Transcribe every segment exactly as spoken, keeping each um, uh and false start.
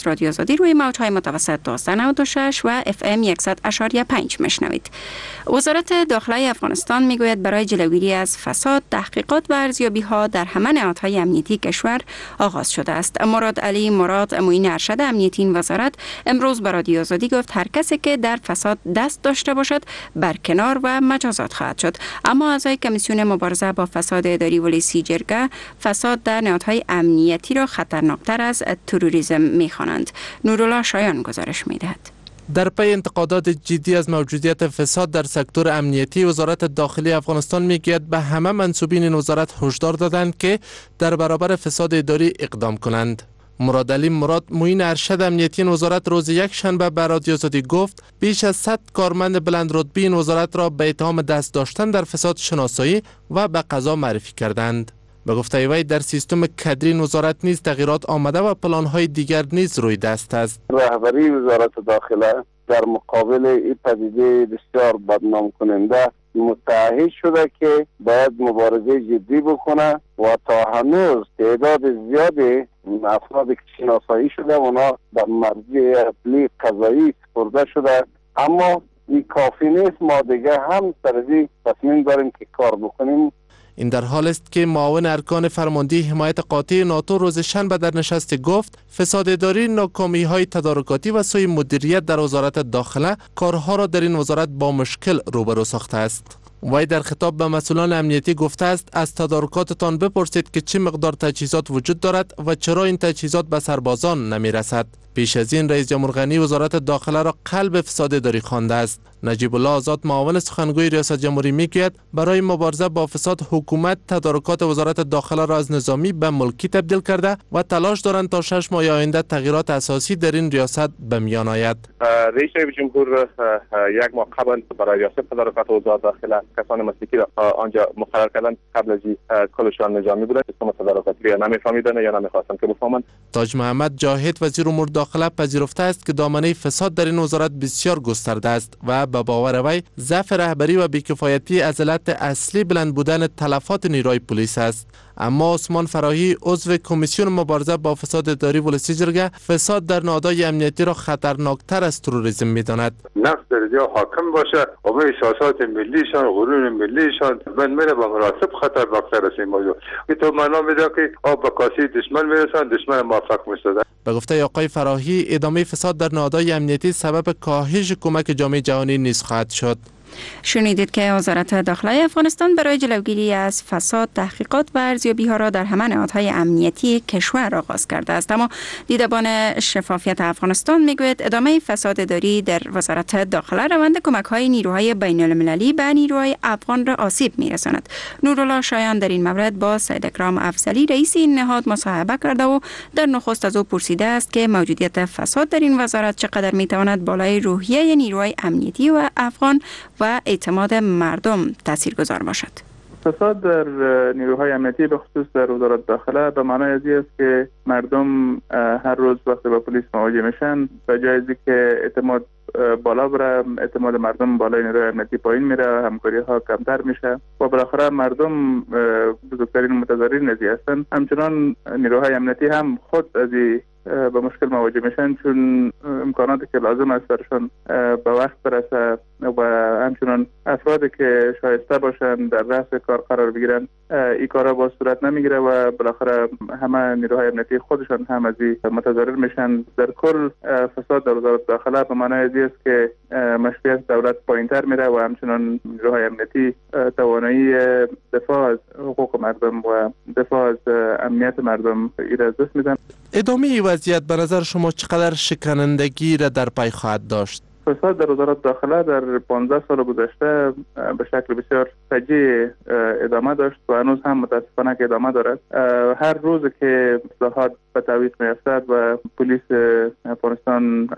است. رادیو آزادی روی موج‌های متوسط دوازده نود و شش و اف ام صد و پنج میشنوید. وزارت داخله افغانستان میگوید برای جلوگیری از فساد تحقیقات و ارزیابی‌ها در همه نهادهای امنیتی کشور آغاز شده است. مراد علی مراد معین ارشد امنیتی این وزارت امروز به رادیو آزادی گفت هر کسی که در فساد دست داشته باشد برکنار و مجازات خواهد شد. اما اعضای کمیسیون مبارزه با فساد اداری ولسی جرگه فساد در نهادهای امنیتی را خطرناکتر از تروریسم می‌خوانند. نورالله شایان گزارش می‌دهد. در پی انتقادات جدی از موجودیت فساد در سکتور امنیتی، وزارت داخلی افغانستان میگوید به همه منصوبین این وزارت هشدار دادند که در برابر فساد اداری اقدام کنند. مراد علی مراد معین ارشد امنیتی این وزارت روز یک شنبه به رادیو آزادی گفت بیش از صد کارمند بلند رتبه این وزارت را به اتهام دست داشتن در فساد شناسایی و به قضا معرفی کردند. به گفته وی در سیستم کدری این وزارت نیز تغییرات آمده و پلان‌های دیگر نیز روی دست است. رهبری وزارت داخله در مقابل این پدیده بسیار بدنام کننده متعهد شده که باید مبارزه جدی بکنه و تا هنوز تعداد زیادی افرادی که شناسایی شده اونا در مرجع اصلی قضایی سپرده شده، اما این کافی نیست. ما دیگه هم سرزی تصمیم داریم که کار بکنیم. این در حال است که معاون ارکان فرماندهی حمایت قاطع ناتو روز شنبه در نشست گفت فساد اداری، ناکامی‌های تدارکاتی و سوء مدیریت در وزارت داخله کارها را در این وزارت با مشکل روبرو ساخته است. وی در خطاب به مسئولان امنیتی گفته است از تدارکاتتان بپرسید که چه مقدار تجهیزات وجود دارد و چرا این تجهیزات به سربازان نمی رسد. پیش از این رئیس جمهور غنی وزارت داخله را قلب فساد اداری خوانده است. نجیب الله آزاد معاون سخنگوی ریاست جمهوری میگوید برای مبارزه با فساد حکومت تدارکات وزارت داخله را از نظامی به ملکی تبدیل کرده و تلاش دارند تا شش ماه آینده تغییرات اساسی در این ریاست به میان آید. رئیس جمهور یک ماه قبل برای ریاست تدارکات وزارت داخله کسان مسلکی را آنجا مقرر کردند. قبل از این کلشان نظامی بودند، سیستم تدارکاتی یا نمیفهمیدند یا نمیخواستند که بفهمند. تاج محمد جاهد وزیر امور داخله پذیرفته است که دامنه فساد در این وزارت بسیار گسترده است و به باور وی ضعف رهبری و بیکفایتی علت اصلی بلند بودن تلفات نیروی پلیس است. اما عثمان فراهی عضو کمیسیون مبارزه با فساد اداری ولسی جرگه فساد در نهادهای امنیتی را خطرناکتر از تروریسم می‌داند. نقص در جا حاکم باشه و به احساسات ملیشان، غرور ملیشان من میره به مناسب خطرناکتر است این موضوع. این تو معنا میده که آب به کاسه دشمن میرسن، دشمن موفق میشه. به گفته آقای فراهی ادامه فساد در نهادهای امنیتی سبب کاهش کمک جامعه جهانی نیز خواهد شد. شنیدید که وزارت داخله افغانستان برای جلوگیری از فساد تحقیقات و ارزیابی‌ها را در همه نهادهای امنیتی کشور آغاز کرده است. اما دیدبان شفافیت افغانستان میگوید ادامه فساد اداری در وزارت داخله روند کمک‌های نیروهای بین‌المللی به نیروهای افغان را آسیب می‌رساند. نورالله شایان در این مورد با سید اکرام افضلی رئیس این نهاد مصاحبه کرده و در نخست از او پرسیده است که موجودیت فساد در این وزارت چقدر می‌تواند بالای روحیه نیروهای امنیتی و افغان و اعتماد مردم تاثیرگذار باشد. فساد در نیروهای امنیتی به خصوص در وزارت داخله به معنای ازی است که مردم هر روز وقتی با پلیس مواجه میشن به جای از که اعتماد بالا بره، اعتماد مردم بالای نیروهای امنیتی پایین میره، همکاری ها کمتر میشه و بالاخره مردم بزرگترین متضررین ازی هستند. همچنان نیروهای امنیتی هم خود ازی با مشکل مواجه میشن چون امکاناتی که لازم است برشان به وقت برسه و همچنان افرادی که شایسته باشن در رأس کار قرار بگیرن این کارا با صورت نمیگیره و بالاخره همه نیروهای امنیتی خودشان هم از این متضرر میشن. در کل فساد در وزارت داخله به معنای ازی است که مشروعیت دولت پایینتر میره و همچنان نیروهای امنیتی توانایی دفاع از حقوق مردم و دفاع از امنیت مردم را از دست میدن. ادامه وضعیت به نظر شما چقدر شکنندگی را در پی خواهد داشت؟ فساد در وزارت داخله در پانزده سال گذشته به شکل بسیار فجیع ادامه داشت و هنوز هم متاسفانه که ادامه دارد. هر روز که اصلاحات به تعویق می‌افتد و پلیس افغانستان از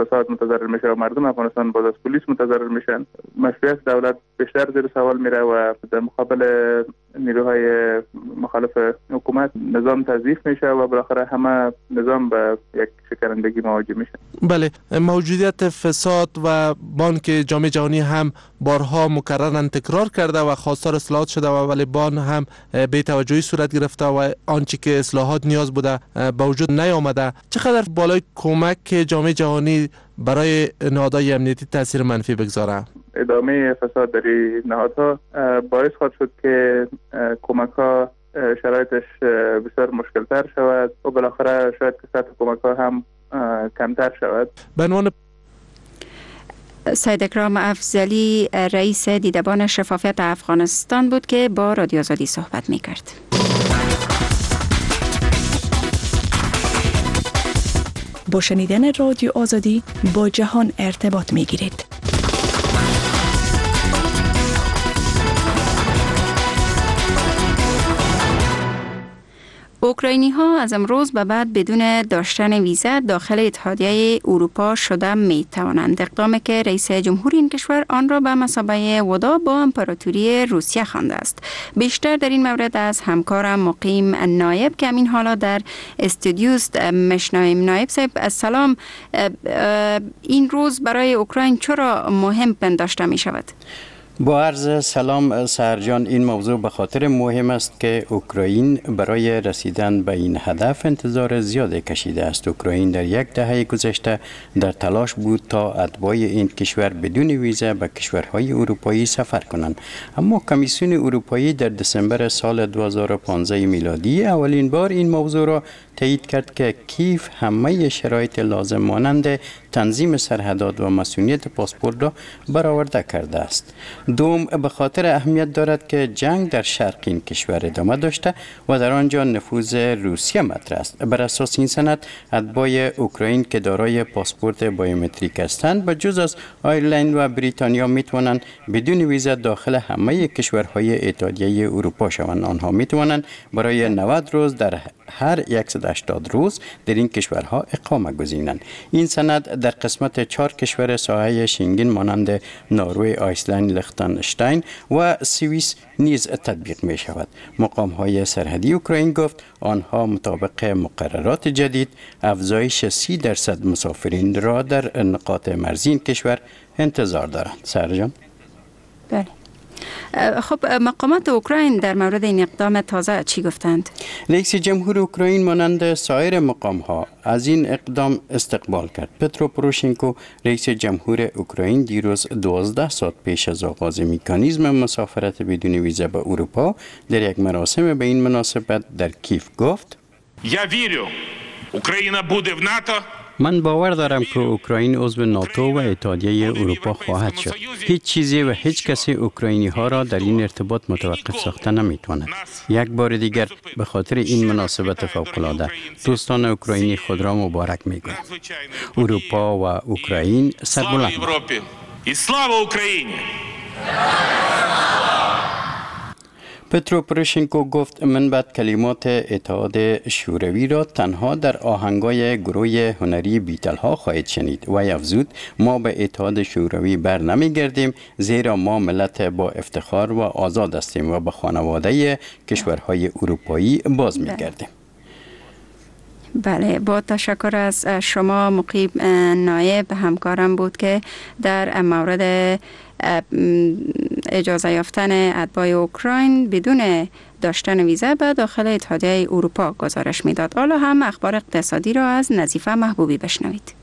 فساد متضرر میشه و مردم افغانستان باز از پلیس متضرر میشن. مشروعیت دولت بیشتر زیر سوال میره و در مقابل نیروهای مخالف حکومت نظام تضعیف میشه و بالاخره همه نظام به یک شکنندگی مواجه میشه. بله، موجودیت فساد و بانک جامعه جهانی هم بارها مکررن تکرار کرده و خواستار اصلاحات شده و ولی بان هم بی توجهی صورت گرفته و آنچه که اصلاحات نیاز بوده به وجود نیامده. چقدر بالای کمک جامعه جهانی برای نهادهای امنیتی تاثیر منفی بگذاره؟ ادامه فساد در این نهادها باعث خواهد شد که کمک ها شرایطش بسیار مشکل تر شود و بالاخره شاید که سطح کمک ها هم کمتر شود. به عنوان سید اکرام افضلی رئیس دیدبان شفافیت افغانستان بود که با رادیو آزادی صحبت می کرد. با شنیدن رادیو آزادی با جهان ارتباط می گیرید. اوکراینی ها از امروز به بعد بدون داشتن ویزا داخل اتحادیه اروپا شده می توانند. اقدامی که رئیس جمهور این کشور آن را به مثابه ودا با امپراتوری روسیه خوانده است. بیشتر در این مورد از همکارم مقیم نایب که همین حالا در استودیوست مشنویم. نایب صاحب سلام، این روز برای اوکراین چرا مهم پنداشته می شود؟ با عرض سلام سرجان، این موضوع به خاطر مهم است که اوکراین برای رسیدن به این هدف انتظار زیادی کشیده است. اوکراین در یک دهه گذشته در تلاش بود تا اتباع این کشور بدون ویزا به کشورهای اروپایی سفر کنند، اما کمیسیون اروپایی در دسامبر سال دو هزار و پانزده میلادی اولین بار این موضوع را تایید کرد که کیف همه شرایط لازم مانند تنظیم سرحدات و مسئولیت پاسپورت را برآورده کرده است. دوم، به خاطر اهمیت دارد که جنگ در شرق این کشور ادامه داشته و در آنجا نفوذ روسیه مطرح است. بر اساس این سند، اتباع اوکراین که دارای پاسپورت بایومتریک هستند به جز از آیرلند و بریتانیا می توانند بدون ویزا داخل همه کشورهای اتحادیه اروپا شوند. آنها می توانند برای نود روز در هر صد و هشتاد روز در این کشورها اقامه گزینند. این سند در قسمت چهار کشور ساحه شنگن مانند نروژ، آیسلند، لیختنشتاین و سوئیس نیز تطبیق می شود. مقام های سرحدی اوکراین گفت آنها مطابق مقررات جدید افزایش سی درصد مسافرین را در نقاط مرزی این کشور انتظار دارند. سرجان؟ بله. خب مقامات اوکراین در مورد این اقدام تازه چی گفتند؟ رئیس جمهور اوکراین مانند سایر مقام ها از این اقدام استقبال کرد. پترو پوروشنکو رئیس جمهور اوکراین دیروز دوازده ساعت پیش از آغاز مکانیزم مسافرت بدون ویزا به اروپا در یک مراسم به این مناسبت در کیف گفت: Я вірю, Україна буде в НАТО. من باور دارم که اوکراین عضو ناتو و اتحادیه اروپا خواهد شد. هیچ چیزی و هیچ کسی اوکراینی ها را در این ارتباط متوقف ساخته نمی تواند. یک بار دیگر به خاطر این مناسبت فوق‌العاده دوستان اوکراینی خود را مبارک می گویم. اروپا و اوکراین سربلند. اسلام اوکراینی. پترو پوروشنکو گفت من بعد کلمات اتحاد شوروی را تنها در آهنگای گروه هنری بیتلها خواهید شنید و افزود ما به اتحاد شوروی بر نمی گردیم، زیرا ما ملت با افتخار و آزاد هستیم و به خانواده کشورهای اروپایی باز می گردیم. بله، با تشکر از شما مقیم نایب. همکارم بود که در مورد اجازه یافتن اتباع اوکراین بدون داشتن ویزا به داخل اتحادیه اروپا گزارش میداد. حالا هم اخبار اقتصادی را از نظیفه محبوبی بشنوید.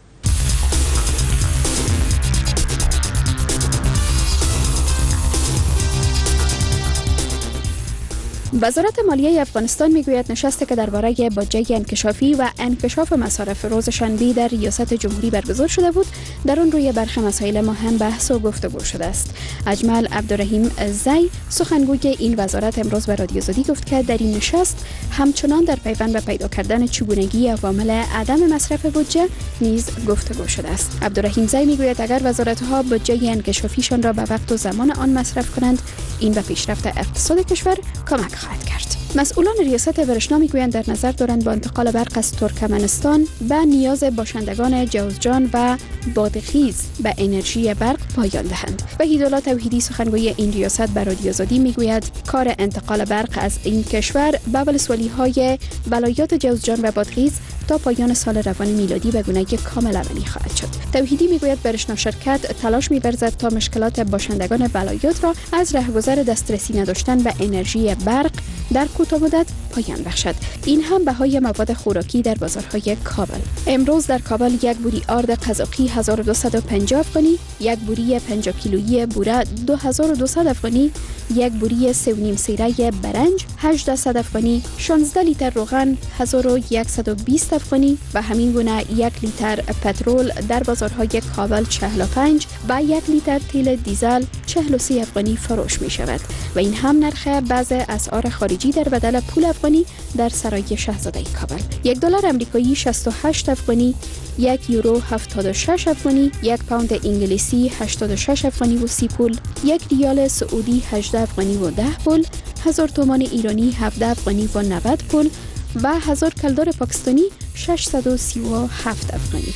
وزارت مالیه افغانستان میگوید نشستی که درباره بودجه انکشافی و انکشاف مصارف روز شنبه در ریاست جمهوری برگزار شده بود، در آن روی برخی مسائل مهم بحث و گفتگو شده است. اجمل عبدالرحیم زی سخنگوی این وزارت امروز به رادیو آزادی گفت که در این نشست همچنان در پیوند به پیدا کردن چگونگی عوامل عدم مصرف بودجه نیز گفتگو شده است. عبدالرحیم زی میگوید اگر وزارت‌ها بودجه انکشافیشان را به وقت و زمان آن مصرف کنند، این به پیشرفت اقتصاد کشور کمک خواهد کرد. مسئولان ریاست برشنا میگویند در نظر دارند با انتقال برق از ترکمنستان به نیاز باشندگان جوزجان و بادغیس به انرژی برق پایان دهند. وحیدالله توحیدی سخنگوی این ریاست به رادیو آزادی میگوید کار انتقال برق از این کشور به ولسوالی‌های ولایات جوزجان و بادغیس تا پایان سال روان میلادی به گونه‌ای کامل عملی خواهد شد. توحیدی میگوید برشنا شرکت تلاش می‌ورزد تا مشکلات باشندگان ولایات را از رهگذر دسترسی نداشتن به انرژی برق در کوتاه مدت پایان بخشد. این هم بهای مواد خوراکی در بازارهای کابل. امروز در کابل یک بوری آرد قزاقی هزار و دویست و پنجاه افغانی، یک بوری پنجاه کیلویی بوره دو هزار و دویست افغانی، یک بوری سه و نیم سیره برنج هجده افغانی، شانزده لیتر روغن هزار و صد و بیست افغانی و همین گونه یک لیتر پترول در بازارهای کابل چهل و پنج و یک لیتر تیل دیزل چهل و سه افغانی فروش می شود و این هم نرخ بعض اسعار خارجی در بدل پول افغانی در سرای شاهزاده کابل. یک دلار آمریکایی شصت و هشت افغانی، یک یورو هفتاد و شش افغانی، یک پوند انگلیسی هشتاد و شش افغانی و سی پول، یک ریال سعودی هجده افغانی و ده پول، هزار تومان ایرانی هفده افغانی و نود پول و هزار کلدار پاکستانی ششصد و سی و هفت افغانی.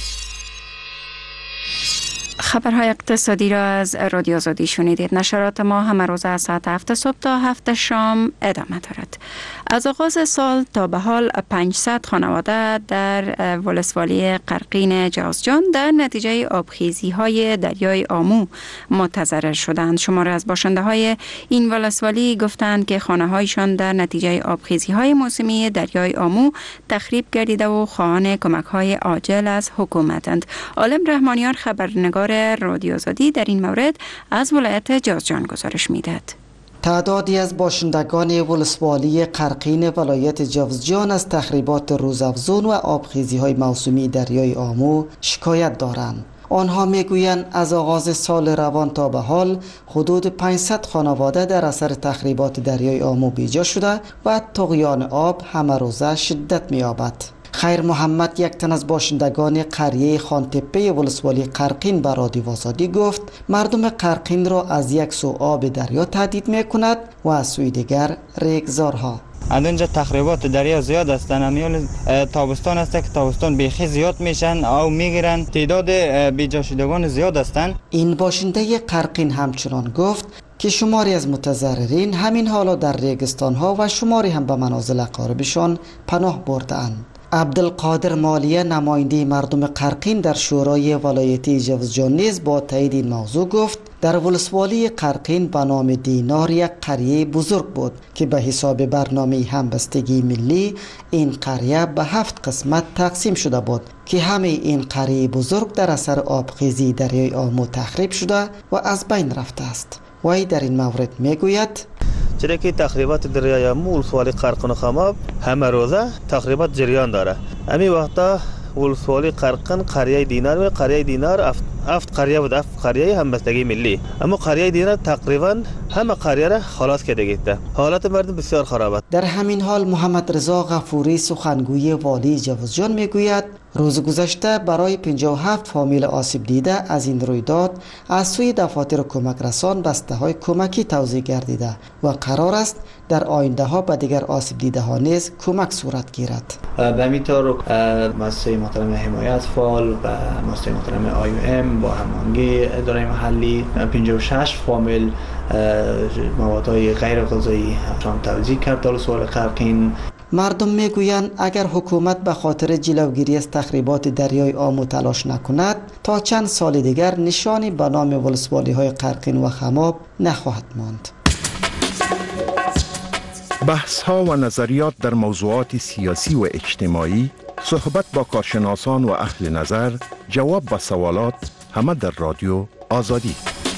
خبرهای اقتصادی را از رادیو آزادی شنیدید. نشرات ما همه روز از ساعت هفت صبح تا هفت شام ادامه دارد. از آغاز سال تا به حال پانصد خانواده در ولسوالی قرقین جوزجان در نتیجه آبخیزی های دریای آمو متضرر شدند. شماری از باشنده های این ولسوالی گفتند که خانه هایشان در نتیجه آبخیزی های موسمی دریای آمو تخریب گردیده و خواهان کمک های عاجل از حکومتند. عالم رحمانیان خبرنگار رادیو آزادی در این مورد از ولایت جوزجان گزارش می‌دهد. تعدادی از باشندگان ولسوالی قرقین ولایت جوزجان از تخریبات روزافزون و آبخیزی‌های موسمی دریای آمو شکایت دارند. آنها میگویند از آغاز سال روان تا به حال حدود پانصد خانواده در اثر تخریبات دریای آمو بیجا شده و طغیان آب همه روزه شدت می‌یابد. خیر محمد، یک تن از باشندگان قریه خانتپه ولسوالی قرقین به رادیو آزادی گفت مردم قرقین را از یک سو آب دریا تهدید می کند و از سوی دیگر ریگزارها. اونجا تخریبات دریا زیاد هستند. امیال تابستان است که تابستان بیخی زیاد میشن او میگیرن. تعداد بیجا شدگان زیاد هستند. این باشنده قرقین همچنان گفت که شماری از متضررین همین حالا در ریگستان ها و شماری هم به منازل اقاربشان پناه برده‌اند. عبدالقادر مالیه، نماینده مردم قرقین در شورای ولایتی جوزجان نیز با تایید این موضوع گفت در ولسوالی قرقین به نام دینار یک قریه بزرگ بود که به حساب برنامه همبستگی ملی این قریه به هفت قسمت تقسیم شده بود که همه این قریه بزرگ در اثر آبخیزی دریای آمو تخریب شده و از بین رفته است. وی در این مورد میگوید چرا که تخریبات دریای آمو ولسوالی قرقین و خماب همه روزه تخریبات جریان داره. امی وقتا ولسوالی قرقین قریه دینار و قریه دینار افت, افت قریه بود، افت قریه همبستگی ملی، اما قریه دینار تقریبا همه قریه را خلاص کرده گیته. حالت مردم بسیار خراب است. در همین حال محمد رضا غفوری سخنگوی والی جوزجان میگوید روز گذشته برای پنجاه و هفت فامیل آسیب دیده از این رویداد از سوی دفاتر کمک رسان بسته های کمکی توزیع گردیده و قرار است در آینده ها به دیگر آسیب دیده ها نیز کمک صورت گیرد. به همینطور مؤسسه محترم حمایت فعال و مؤسسه محترم آی او ام با هماهنگی اداره محلی پنجاه و شش فامیل موادهای غیر غذایی هم توزیع کرد در ولسوالی قرقین. مردم میگویند اگر حکومت به خاطر جلوگیری از تخریبات دریای آمو تلاش نکند تا چند سال دیگر نشانی به نام ولسوالی های قرقین و خماب نخواهد ماند. بحث ها و نظریات در موضوعات سیاسی و اجتماعی، صحبت با کارشناسان و اهل نظر، جواب به سوالات، همه در رادیو آزادی.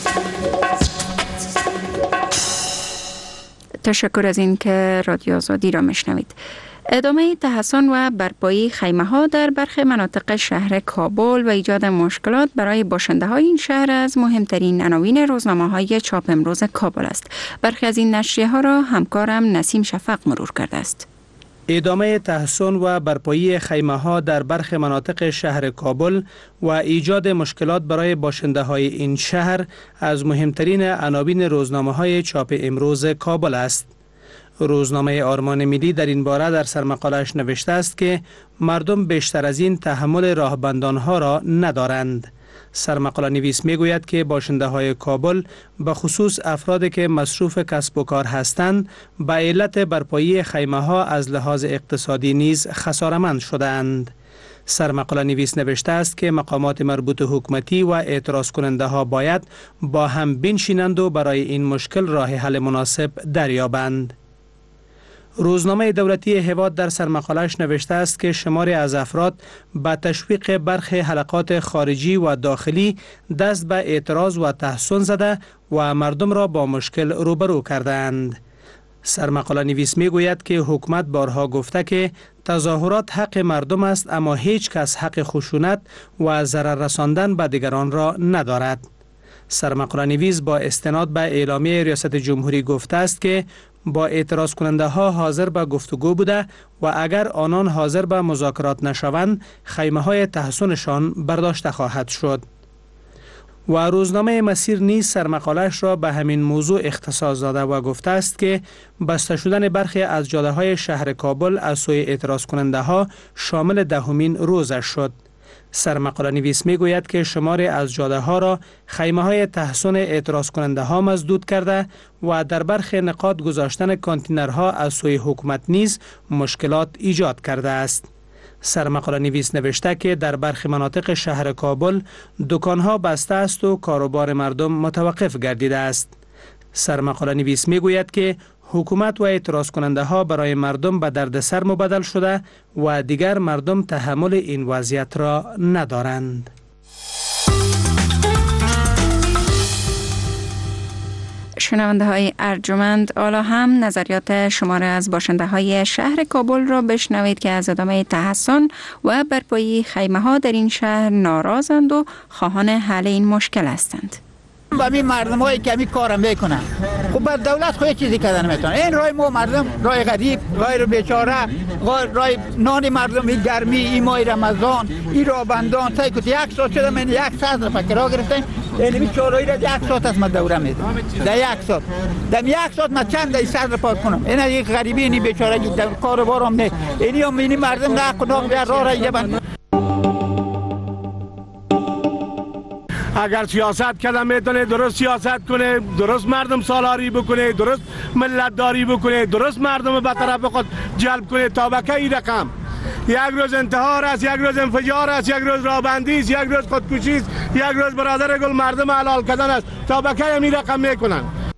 تشکر از این که رادیو آزادی را میشنوید. ادامه تحسن و برپایی خیمه ها در برخی مناطق شهر کابل و ایجاد مشکلات برای باشنده های این شهر از مهمترین عناوین روزنامه های چاپ امروز کابل است. برخی از این نشریه ها را همکارم نسیم شفق مرور کرده است. ادامه تحسن و برپایی خیمه ها در برخی مناطق شهر کابل و ایجاد مشکلات برای باشنده های این شهر از مهمترین عناوین روزنامه های چاپ امروز کابل است. روزنامه آرمان ملی در این باره در سرمقاله‌اش نوشته است که مردم بیشتر از این تحمل راهبندانها را ندارند. سرمقاله نویس می گوید که باشنده های کابل به خصوص افرادی که مصروف کسب و کار هستند به علت برپایی خیمه ها از لحاظ اقتصادی نیز خسارمند شده‌اند. سرمقاله نویس نوشته است که مقامات مربوط حکومتی و اعتراض کننده ها باید با هم بنشینند و برای این مشکل راه حل مناسب دریابند. روزنامه دولتی هواد در سرمقاله‌اش نوشته است که شماری از افراد به تشویق برخی حلقات خارجی و داخلی دست به اعتراض و تحصن زده و مردم را با مشکل روبرو کردند. سرمقاله نویس می گوید که حکومت بارها گفته که تظاهرات حق مردم است، اما هیچ کس حق خشونت و ضرر رساندن به دیگران را ندارد. سرمقاله نویس با استناد به اعلامیه ریاست جمهوری گفته است که با اعتراض کننده ها حاضر به گفتگو بوده و اگر آنان حاضر به مذاکرات نشوند خیمه های تحصنشان برداشته خواهد شد. و روزنامه مسیر نیز سرمقاله‌اش را به همین موضوع اختصاص داده و گفته است که بسته شدن برخی از جاده های شهر کابل از سوی اعتراض کننده ها شامل دهمین روزش شد. سرمقاله نویس می گوید که شماری از جاده ها را خیمه های تحصن اعتراض کننده ها مسدود کرده و در برخی نقاط گذاشتن کانتینرها از سوی حکومت نیز مشکلات ایجاد کرده است. سرمقاله نویس نوشته که در برخی مناطق شهر کابل دکانها بسته است و کاروبار مردم متوقف گردیده است. سرمقاله نویس می گوید که حکومت و اعتراض کننده ها برای مردم به دردسر مبدل شده و دیگر مردم تحمل این وضعیت را ندارند. شنونده های ارجمند، حالا هم نظریات شماره از باشنده های شهر کابل را بشنوید که از ادامه تحصن و برپایی خیمه ها در این شهر ناراضند و خواهان حل این مشکل هستند. با می مردم هایی که می کارم میکنن، خب بر دولت خود چیزی کردن میتونه. این رای ما مردم، رای غریب، رای بیچاره، رای نان مردم، این گرمی، این ماه رمضان، این را بندان تای کت یک ساعت شده من یک ساعت را فکر گرفتیم. این بیچاره‌ای را یک ساعت از ما دوره میدم. در یک ساعت، در یک ساعت ما چند این ساعت را پاک کنم. این یک غریبی این بیچاره در کاروبارم نه. اینی هم این مردم نه قناق بیا راه را ایجابند. اگر سیاست کردن میتونه درست سیاست کنه، درست مردم سالاری بکنه، درست ملت داری بکنه، درست مردم به طرف خود جلب کنه تا به کی رقم یک روز انتحار است، یک روز انفجار است، یک روز رابندی است، یک روز خودکشی است، یک روز برادر گل مردم حلال کردن است، تا به کی همین رقم میکنن.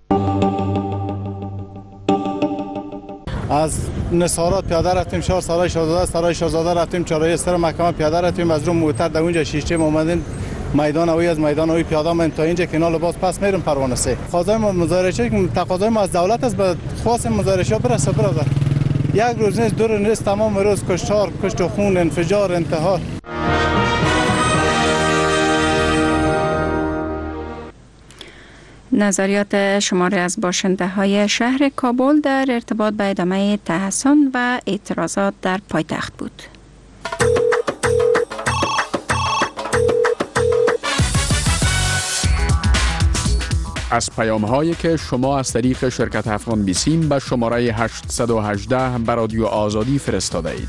از نصارات پیاده رفتیم شهر سرای شاهزاده، سرای شاهزاده رفتیم چهارراه سر محکمه پیاده رفتیم، از رو موتر در اونجا شیشه اومدن میدان اوی از میدان اوی پیاده من تا اینجا که نال باز پس میرم پروانه سه. تقاضای ما مزایرچه که تقاضای ما از دولت است، به خواست مزایرچه برسه برادر. یک روز نیست، دو روز نیست، تمام روز کشتار، کشت و خون، انفجار، انتحار. نظریات شماره از باشنده های شهر کابل در ارتباط به ادامه تحصن و اعتراضات در پایتخت بود. از پیام هایی که شما از طریق شرکت افغان بیسیم به شماره هشتصد و هجده به رادیو آزادی فرستاده اید.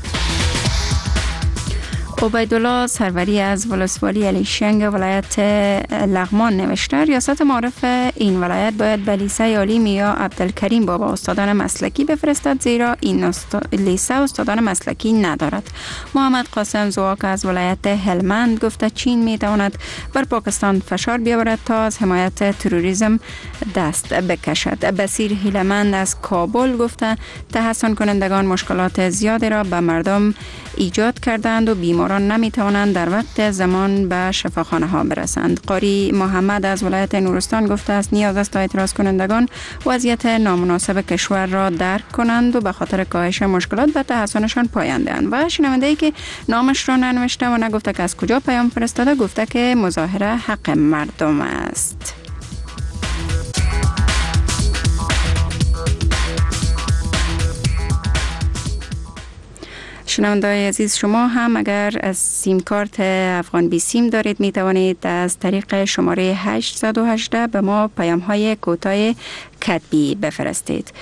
عبیدالله سروری از ولسوالی علیشنگ ولایت لغمان نوشته ریاست معارف این ولایت باید به لیسه عالی میا عبدالکریم بابا استادان مسلکی بفرستد، زیرا این است... لیسه استادان مسلکی ندارد. محمد قاسم زواک از ولایت هلمند گفته چین می تواند بر پاکستان فشار بیاورد تا از حمایت تروریسم دست بکشد. بصیر هیلمند از کابل گفته تحصن کنندگان مشکلات زیادی را به مردم ایجاد کردند و بیماران نمی توانند در وقت زمان به شفاخانه ها برسند. قاری محمد از ولایت نورستان گفته است نیاز است تا اعتراض کنندگان وضعیت نامناسب کشور را درک کنند و به خاطر کاهش مشکلات به تحصنشان پایان دهند. و شنونده ای که نامش را ننوشته و نگفته که از کجا پیام فرستاده گفته که مظاهره حق مردم است. شنونده‌های عزیز، شما هم اگر از سیم کارت افغان بی سیم دارید می توانید از طریق شماره هشتصد و هجده به ما پیام های کوتاه کتبی بفرستید.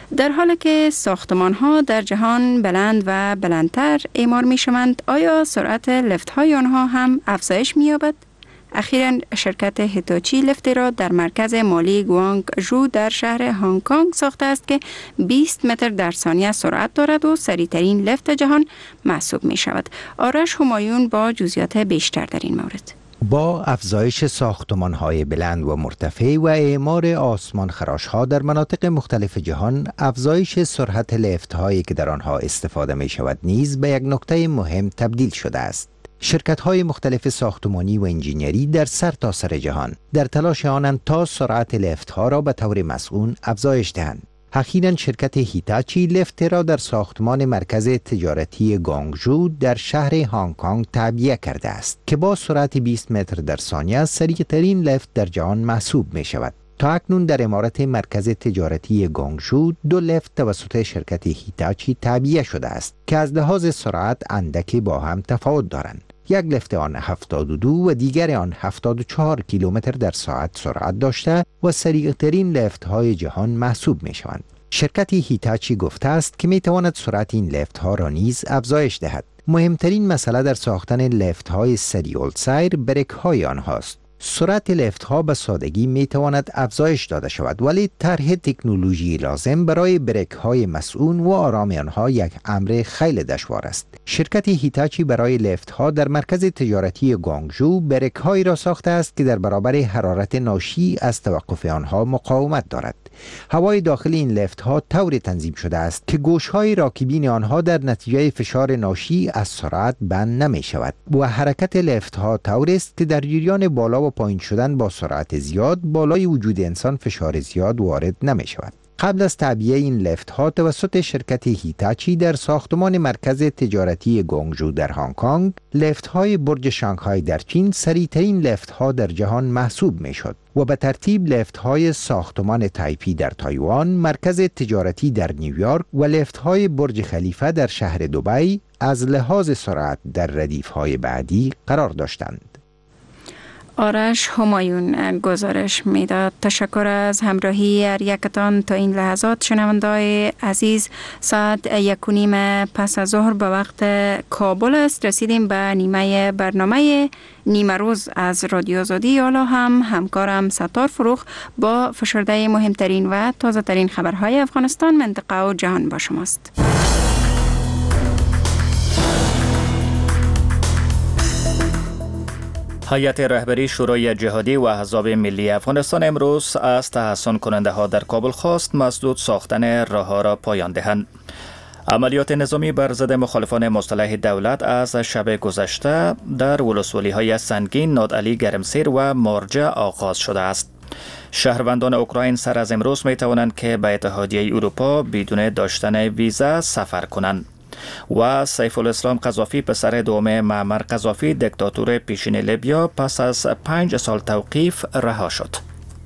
در حالی که ساختمان ها در جهان بلند و بلندتر اعمار می شوند، آیا سرعت لفت های آنها هم افزایش می یابد؟ اخیراً شرکت هیتاچی لفتی را در مرکز مالی گوانگژو در شهر هنگ کنگ ساخته است که بیست متر در ثانیه سرعت دارد و سریعترین لفت جهان محسوب می شود. آرش همایون با جزئیات بیشتر در این مورد. با افزایش ساختمان‌های بلند و مرتفع و اعمار آسمان خراش‌ها در مناطق مختلف جهان، افزایش سرعت لفت‌هایی که در آنها استفاده می‌شود نیز به یک نکته مهم تبدیل شده است. شرکت‌های مختلف ساختمانی و انجینری در سرتاسر سر جهان در تلاش آنند تا سرعت لفت‌ها را به طور مسئول افزایش دهند. اخیراً شرکت هیتاچی لفت را در ساختمان مرکز تجارتی گوانگژو در شهر هنگ کنگ تعبیه کرده است که با سرعت بیست متر در ثانیه سریعترین لفت در جهان محسوب می شود. تا اکنون در عمارت مرکز تجارتی گوانگژو دو لفت توسط شرکت هیتاچی تعبیه شده است که از لحاظ سرعت اندکی با هم تفاوت دارند. یک لفت آن هفتاد و دو و دیگر آن هفتاد و چهار کیلومتر در ساعت سرعت داشته و سریعترین لفت های جهان محسوب می شوند. شرکت هیتاچی گفته است که می تواند سرعت این لفت ها را نیز افزایش دهد. مهمترین مسئله در ساختن لفت های سریع السیر بریک های آنهاست. سرعت لفت ها به سادگی می تواند افزایش داده شود، ولی طرح تکنولوژی لازم برای بریک های مسئول و آرام آنها یک امر خیلی دشوار است. شرکت هیتاچی برای لفت ها در مرکز تجارتی گوانگژو بریک هایی را ساخته است که در برابر حرارت ناشی از توقف آنها مقاومت دارد. هوای داخل این لفت ها طوری تنظیم شده است که گوش های راکبین آنها در نتیجه فشار ناشی از سرعت بند نمی شود و حرکت لفت ها طوری است که در جریان بالا و پایین شدن با سرعت زیاد بالای وجود انسان فشار زیاد وارد نمی شود. قبل از تعبیه این لفت ها توسط شرکت هیتاچی در ساختمان مرکز تجارتی گوانگژو در هنگ کنگ، لفت های برج شانگهای در چین سریعترین لفت ها در جهان محسوب می شد و به ترتیب لفت های ساختمان تایپی در تایوان، مرکز تجارتی در نیویورک و لفت های برج خلیفه در شهر دبی از لحاظ سرعت در ردیف های بعدی قرار داشتند. آرش همایون گزارش میداد. تشکر از همراهی هر یکتان تا این لحظات. شنوندای عزیز، ساعت یک و نیم پس از ظهر به وقت کابل است. رسیدیم به نیمه برنامه نیمه روز از رادیو آزادی. حالا هم همکارم ستار فروخ با فشرده مهمترین و تازه ترین خبرهای افغانستان، منطقه و جهان با شماست. هیئت رهبری شورای جهادی و احزاب ملی افغانستان امروز از تحسن کننده ها در کابل خواست مسدود ساختن راه‌ها را پایان دهند. عملیات نظامی بر ضد مخالفان مصالح دولت از شب گذشته در ولسوالی‌های سنگین، نادعلی، گرمسیر و مارجه آغاز شده است. شهروندان اوکراین سر از امروز می توانند که به اتحادیه اروپا بدون داشتن ویزا سفر کنند. و سیف الاسلام قذافی پسر دوم معمر قذافی دیکتاتور پیشین لیبیا پس از پنج سال توقیف رها شد.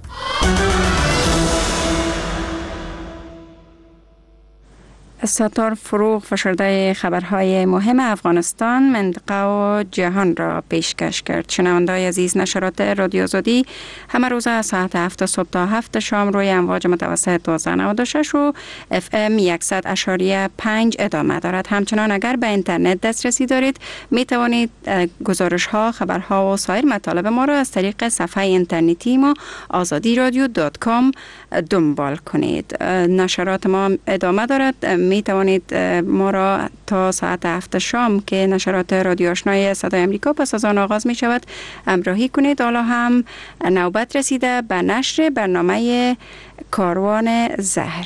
ستار فروغ فشرده خبرهای مهم افغانستان، منطقه و جهان را پیشکش کرد. شنوندای عزیز، نشرات رادیو آزادی همه روز از ساعت هفت صبح تا هفت شام روی امواج متوسط دویست و نود و شش و اف ام صد اشاریه پنج ادامه دارد. همچنان اگر به اینترنت دسترسی دارید می توانید گزارش ها، خبرها و سایر مطالب ما را از طریق صفحه اینترنتی ما آزادی رادیو دات کام دنبال کنید. نشرات ما ادامه دارد. می توانید ما را تا ساعت هفت شام که نشرات رادیو آشنای صدای امریکا پس از آن آغاز می شود همراهی کنید. حالا هم نوبت رسیده به نشر برنامه کاروان زهر.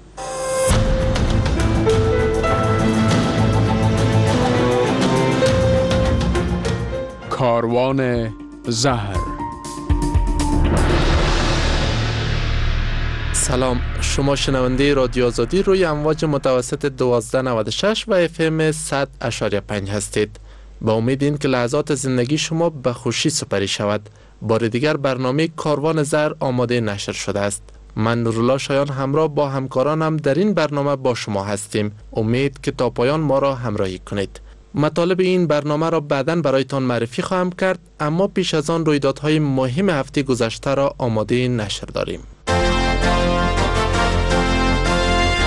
کاروان زهر. سلام، شما شنونده رادیو آزادی روی امواج متوسط دویست و نود و شش و اف ام صد اشاریه پنج هستید. با امید این که لحظات زندگی شما به خوشی سپری شود. بار دیگر برنامه کاروان زهر آماده نشر شده است. من نورالله شایان همراه با همکارانم در این برنامه با شما هستیم. امید که تا پایان ما را همراهی کنید. مطالب این برنامه را بعداً برایتان معرفی خواهم کرد، اما پیش از آن رویدادهای مهم هفته گذشته را آماده نشر داریم.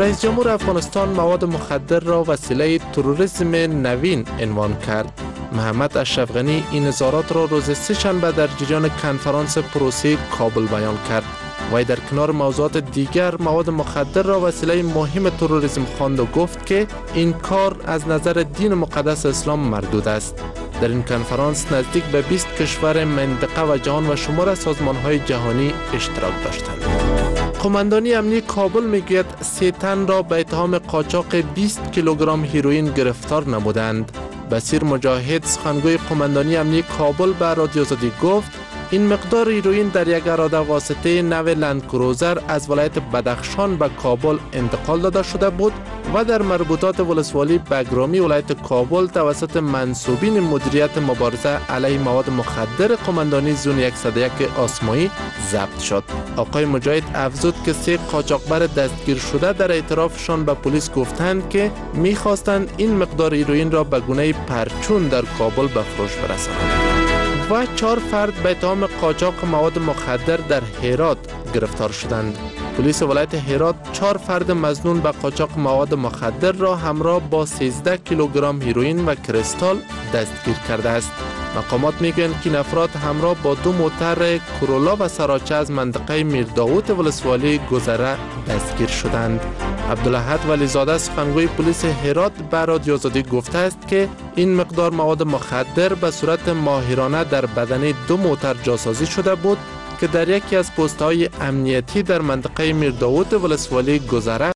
رئیس جمهور افغانستان مواد مخدر را وسیله تروریسم نوین عنوان کرد. محمد اشرف غنی این اظهارات را روز سه شنبه در جریان کنفرانس پروسه کابل بیان کرد. وی در کنار موضوعات دیگر مواد مخدر را وسیله مهم تروریسم خواند و گفت که این کار از نظر دین مقدس اسلام مردود است. در این کنفرانس نزدیک به بیست کشور منطقه و جهان و شمار از سازمان‌های جهانی اشتراک داشتند. قماندانی امنی کابل میگوید سه تن را به اتهام قاچاق بیست کیلوگرم هیروئین گرفتار نمودند. بصیر مجاهد سخنگوی قماندانی امنی کابل به رادیو آزادی گفت این مقدار هیروئین در یک اراده واسطه نو لند کروزر از ولایت بدخشان به کابل انتقال داده شده بود و در مربوطات ولسوالی بگرامی ولایت کابل توسط منصوبین مدیریت مبارزه علیه مواد مخدر قماندانی زون صد و یک آسمایی ضبط شد. آقای مجاهد افزود که سه قاچاقبر دستگیر شده در اعترافشان به پلیس گفتند که می‌خواستند این مقدار هیروئین را به گونه پرچون در کابل به فروش برسانند. و چهار فرد به اتهام قاچاق مواد مخدر در هرات گرفتار شدند. پلیس ولایت هرات چهار فرد مظنون به قاچاق مواد مخدر را همراه با سیزده کیلوگرم هیروئین و کریستال دستگیر کرده است. مقامات میگویند که این افراد همراه با دو موتر کرولا و سراچه از منطقه میرداوت ولسوالی گذره دستگیر شدند. عبدالاحد ولیزاده سخنگوی پلیس هرات به رادیو آزادی گفته است که این مقدار مواد مخدر به صورت ماهرانه در بدن دو موتر جاسازی شده بود که در یکی از پست‌های امنیتی در منطقه میرداوت ولسوالی گذره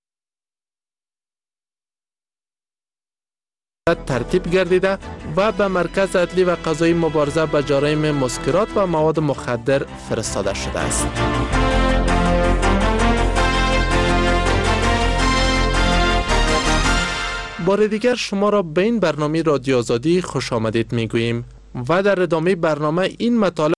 ترتیب گردیده و به مرکز عدلی و قضایی مبارزه با جرایم مسکرات و مواد مخدر فرستاده شده است. بار دیگر شما را به این برنامه رادیو آزادی خوش آمدید میگوییم و در ادامه برنامه این مطالب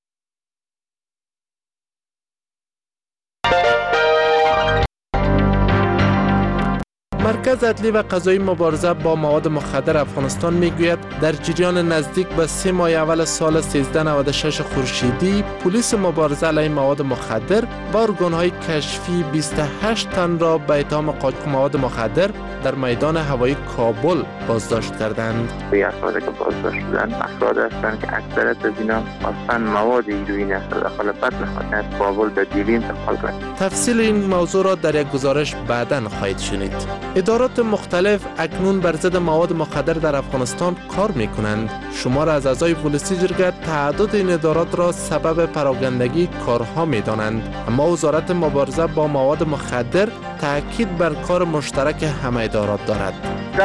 مرکز عدلی و قضایی مبارزه با مواد مخدر افغانستان میگوید در جریان نزدیک به سه ماه اول سال سیزده نود و شش خورشیدی پلیس مبارزه علیه مواد مخدر و ارگان‌های کشفی بیست و هشت تن را به اتهام قاچاق مواد مخدر در میدان هوایی کابل بازداشت کردند. افرادی که بازداشت شدند افراد هستند که اکثریت از اینا اصلا مواد هیروئین است و داخل بدن خود از کابل به دیلی انتقال کرد. تفصیل این موضوع را در یک گزارش بعداً خواهید شنید. ادارات مختلف اکنون بر ضد مواد مخدر در افغانستان کار می‌کنند. شمار از اعضای پلیسی جرگه تعدد این ادارات را سبب پراگندگی کارها می‌دانند، اما وزارت مبارزه با مواد مخدر تاکید بر کار مشترک همه ادارات دارد.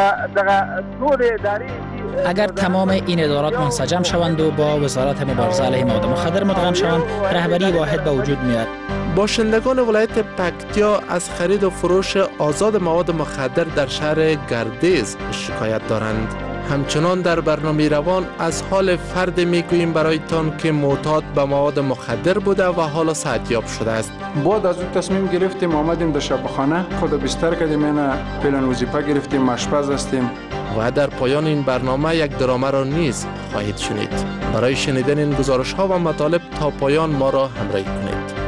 اگر تمام این ادارات منسجم شوند و با وزارت مبارزه علیه مواد مخدر مدغم شوند، رهبری واحد به وجود میاد. باشندگان ولایت پکتیا از خرید و فروش آزاد مواد مخدر در شهر گردیز شکایت دارند. همچنان در برنامه روان از حال فرد میگوییم برایتان که معتاد به مواد مخدر بوده و حالا صحتیاب شده است. بعد از اون تصمیم گرفتیم آمدیم در شبخانه خود بستر کردیم، اینا پلان وظیفه گرفتیم، مشپز هستیم. و در پایان این برنامه یک درامه را نیز خواهید شنید. برای شنیدن این گزارش ها و مطالب تا پایان ما را همراهی کنید.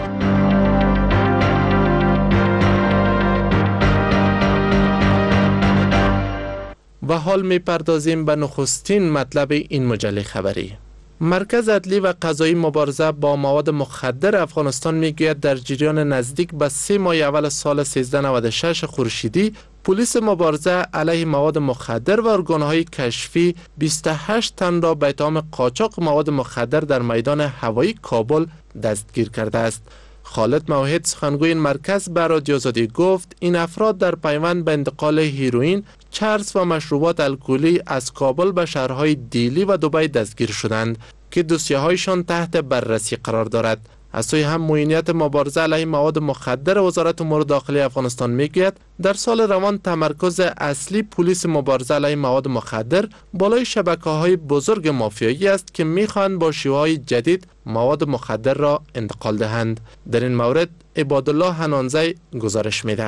و حال می پردازیم به نخستین مطلب این مجله خبری. مرکز عدلی و قضایی مبارزه با مواد مخدر افغانستان میگوید در جریان نزدیک به سه ماه اول سال سیزده نود و شش خورشیدی پلیس مبارزه علیه مواد مخدر و ارگان‌های کشفی بیست و هشت تن را به اتهام قاچاق مواد مخدر در میدان هوایی کابل دستگیر کرده است. خالد موحد سخنگوی این مرکز به رادیو آزادی گفت این افراد در پیوند به انتقال هیروئین، چرس و مشروبات الکلی از کابل به شهرهای دیلی و دبی دستگیر شدند که دوسیه‌هایشان تحت بررسی قرار دارد. از سوی هم معینیت مبارزه علیه مواد مخدر وزارت امور داخلی افغانستان میگوید در سال روان تمرکز اصلی پلیس مبارزه علیه مواد مخدر بالای شبکه‌های بزرگ مافیایی است که میخواهند با شیوه‌های جدید مواد مخدر را انتقال دهند. در این مورد عبادالله حنانزی گزارش میدهد.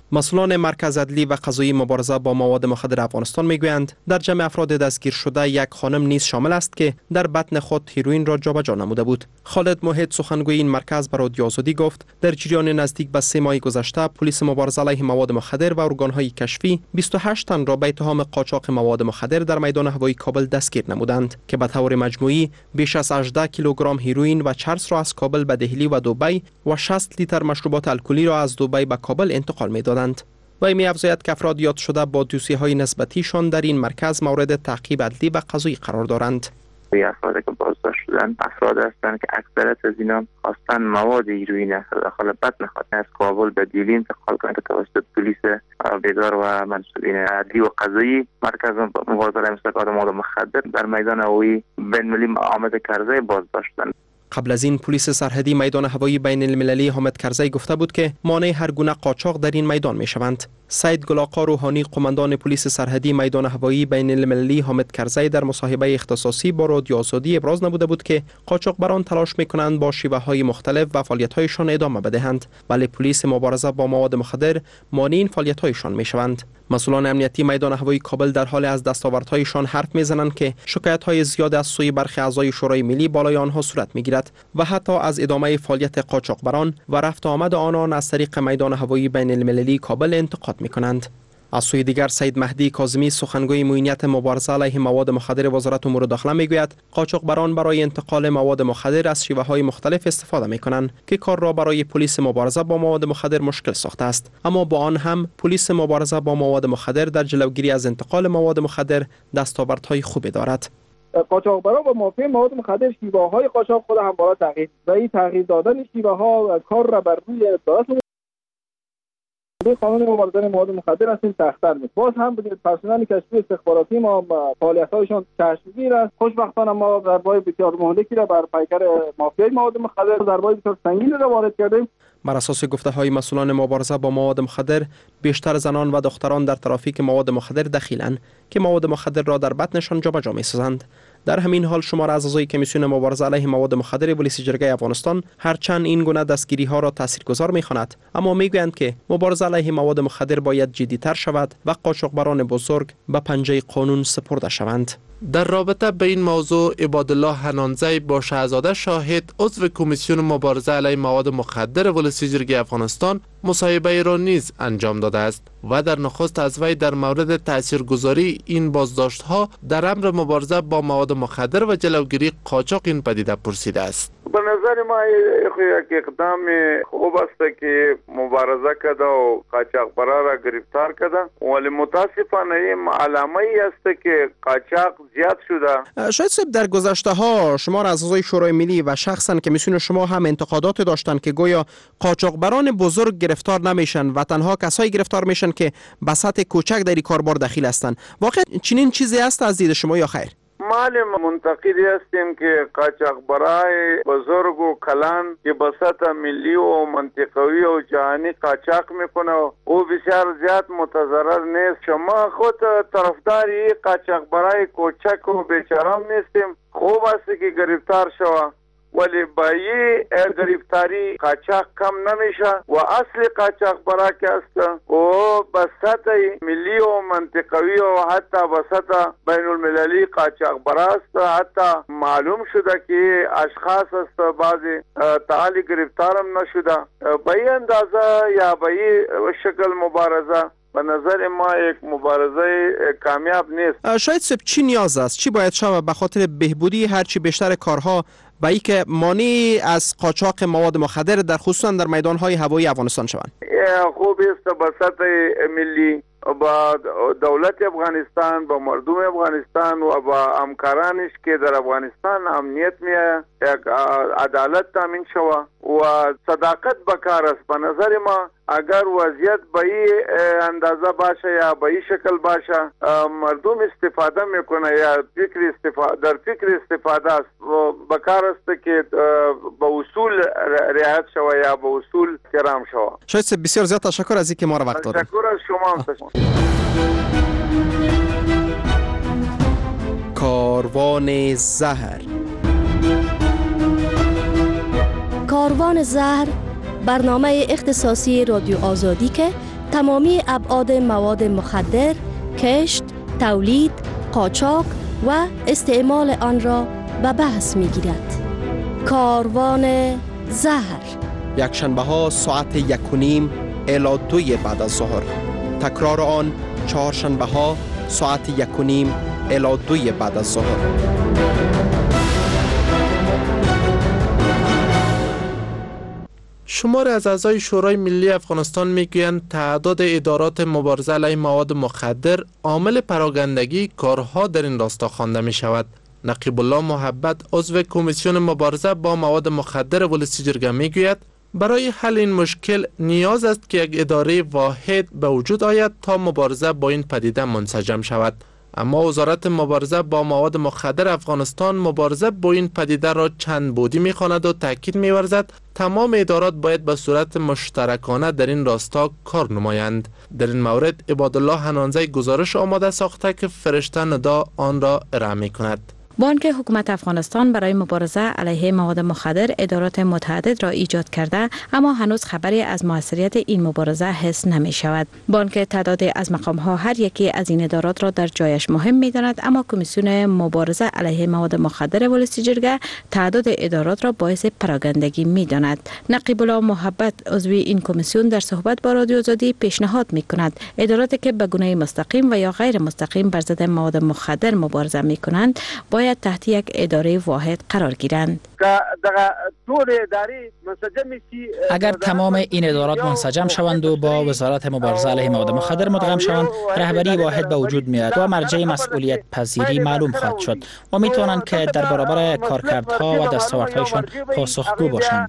مسئولان مرکز عدلی و قضایی مبارزه با مواد مخدر افغانستان میگویند در جمع افراد دستگیر شده یک خانم نیز شامل است که در بطن خود هیروئین را جابجا نموده بود. خالد موحد سخنگوی این مرکز به رادیو آزادی گفت در جریان نزدیک به سه ماه گذشته پلیس مبارزه علیه مواد مخدر و ارگان‌های کشفی بیست و هشت تن را به اتهام قاچاق مواد مخدر در میدان هوایی کابل دستگیر نمودند که به طور مجموعی بیش از هجده کیلوگرم هیروئین و چرس را از کابل به دهلی و دبی و شصت لیتر مشروبات الکلی را از دبی به کابل انتقال می‌دادند. و می افزاید که افراد یاد شده با دوسیه‌های نسبتیشان در این مرکز مورد تعقیب عدلی و قضایی قرار دارند. افرادی که بازداشت شدن افراد هستند که اکثریت از اینا خواستن مواد هیروئین داخل بطن خود از کابل به دیلی انتقال کنند توسط پلیس بیگار و منصوبین عدلی و قضایی مرکز مبارزه علیه مصرف مواد مخدر در میدان هوایی بین‌المللی حامد کرزی بازداشت شدند. قبل از این پلیس سرحدی میدان هوایی بین المللی حامد کرزی گفته بود که مانع هر گونه قاچاق در این میدان می شوند. سید گلاقا روحانی قماندان پلیس سرحدی میدان هوایی بین المللی حامد کرزی در مصاحبه اختصاصی با رادیو آزادی ابراز نموده بود که قاچاقبران تلاش می کنند با شیوه های مختلف و فعالیت هایشان ادامه بدهند، ولی پلیس مبارزه با مواد مخدر مانع این فعالیت هایشان می شوند. مسئولان امنیتی میدان هوایی کابل در حال از دستاوردهایشان حرف میزنند که شکایت‌های زیاد از سوی برخی اعضای شورای ملی بالای آنها صورت میگیرد و حتی از ادامه فعالیت قاچاقبران و رفت آمد آنان از طریق میدان هوایی بین المللی کابل انتقاد میکنند. از سوی دیگر سید مهدی کاظمی سخنگوی معینیت مبارزه علیه مواد مخدر وزارت امور داخله میگوید قاچاقبران برای انتقال مواد مخدر از شیوه‌های مختلف استفاده میکنند که کار را برای پلیس مبارزه با مواد مخدر مشکل ساخته است، اما با آن هم پلیس مبارزه با مواد مخدر در جلوگیری از انتقال مواد مخدر دستاوردهای خوبی دارد. قاچاقبران و مافیا مواد مخدر شیوه‌های قاچاق خود همواره تغییر و این تغییر دادن شیوه‌ها کار را بر روی دولت قانون مبارزه مواد مخدر است این سخت‌تر می‌کنه. باز هم پرسنل کشفی استخباراتی ما فعالیت‌هایشان چشمگیر است. خوشبختانه ما ضربه‌های بسیار مهلکی را بر پیکر مافیای مواد مخدر ضربه‌های بسیار سنگین را وارد کردیم. بر اساس گفته‌های مسئولان مبارزه با مواد مخدر بیشتر زنان و دختران در ترافیک مواد مخدر دخیلند که مواد مخدر را در بطنشان جابجا می‌سازند. در همین حال شمار از اعضای کمیسیون مبارزه علیه مواد مخدر پلیس جرگه افغانستان هرچند این گونه دستگیری ها را تاثیرگذار می‌خواند، اما میگویند که مبارزه علیه مواد مخدر باید جدی‌تر شود و قاچاقبران بزرگ به پنجه قانون سپرده شوند. در رابطه به این موضوع عبادالله حنانزی با شهزاده شاهد عضو کمیسیون مبارزه علیه مواد مخدر ولسی جرگه افغانستان مصاحبه را نیز انجام داده است و در نخست از وی در مورد تاثیرگذاری این بازداشت‌ها در امر مبارزه با مواد مخدر و جلوگیری قاچاق این پدیده پرسیده است. به نظر ما یک اقدام خوب است که مبارزه کرده و قاچاقبرا را گرفتار کرده، ولی متاسفانه این علامه ای است که قاچاق زیاد شده. شاید صاحب در گذشته ها شما از اعضای شورای ملی و شخصا کمیسیون شما هم انتقادات داشتن که گویا قاچاقبران بزرگ گرفتار نمیشن و تنها کسایی گرفتار میشن که به سطح کوچک در این کاربار دخیل هستند. واقعا چنین چیزی است از دید شما یا خیر؟ ما منتقدی هستیم که قاچاقبرای بزرگ و کلان که به سطح ملی و منطقوی و جهانی قاچاق میکنه او بسیار زیاد متضرر نیست. شما خود طرفداری قاچاقبرای کوچک و بیچاره نیستیم. خوب است که گرفتار شوه، ولی با این گرفتاری قاچاق کم نمیشه و اصل قاچاقبرا که است و به سطح ملی و منطقوی و حتی به سطح بین المللی قاچاقبرا است. حتی معلوم شده که اشخاص است بعضی تعالی گرفتارم نشده. به این اندازه یا به این شکل مبارزه به نظر ما یک مبارزه کامیاب نیست. شاید سب چی نیاز است؟ چی باید شود به خاطر بهبودی هرچی بیشتر کارها و ای که مانع از قاچاق مواد مخدر در خصوصا در میدان‌های هوایی افغانستان شوند؟ خوب است به سطح ملی با دولت افغانستان، با مردم افغانستان و با همکارانش که در افغانستان امنیت میه یک عدالت تامین شوه و صداقت بکار است. به نظر ما اگر وضعیت به این اندازه باشه یا به این شکل باشه مردم استفاده میکنه یا فکر استفاده در فکر استفاده است و بکار است که به اصول رعایت شوه یا به اصول احترام شوه. شاید بسیار زیاد تشکر از اینکه ما را وقت دادید. تشکر از شما. کاروان زهر. کاروان زهر برنامه اختصاصی رادیو آزادی که تمامی ابعاد مواد مخدر، کشت، تولید، قاچاق و استعمال آن را به بحث می‌گیرد. کاروان زهر یکشنبه ها ساعت یک و نیم الی دوی بعد از ظهر. تکرار آن چهارشنبه ها ساعت یک و نیم الی دوی بعد از ظهر. شماری از اعضای شورای ملی افغانستان میگویند تعداد ادارات مبارزه علیه مواد مخدر عامل پراگندگی کارها در این راستا خوانده می شود. نقیب الله محبت عضو کمیسیون مبارزه با مواد مخدر ولسی جرگه میگوید برای حل این مشکل نیاز است که یک اداره واحد به وجود آید تا مبارزه با این پدیده منسجم شود. اما وزارت مبارزه با مواد مخدر افغانستان مبارزه با این پدیده را چند بعدی می‌خواند و تاکید می‌ورزد تمام ادارات باید به صورت مشترکانه در این راستا کار نمایند. در این مورد عبادالله حنانزی گزارش آماده ساخته که فرشته ندا آن را ارائه می‌کند. بانک حکومت افغانستان برای مبارزه علیه مواد مخدر ادارات متعدد را ایجاد کرده، اما هنوز خبری از موثریت این مبارزه حس نمی شود. بانک تعداد از مقام ها هر یکی از این ادارات را در جایش مهم می داند، اما کمیسیون مبارزه علیه مواد مخدر ولسی جرگه تعداد ادارات را باعث پراگندگی می داند. نقیب الله محبت عضو این کمیسیون در صحبت با رادیو آزادی پیشنهاد می کند اداراتی که به گونه مستقیم و یا غیر مستقیم بر ضد مواد مخدر مبارزه می کنند باید تحت یک اداره واحد قرار گیرند. اگر تمام این ادارات منسجم شوند و با وزارت مبارزه علیه مواد مخدر مدغم شوند، رهبری واحد به وجود میاد و مرجع مسئولیت پذیری معلوم خواهد شد و می توانند که در برابر کارکردها و دستاوردهایشان پاسخگو باشند.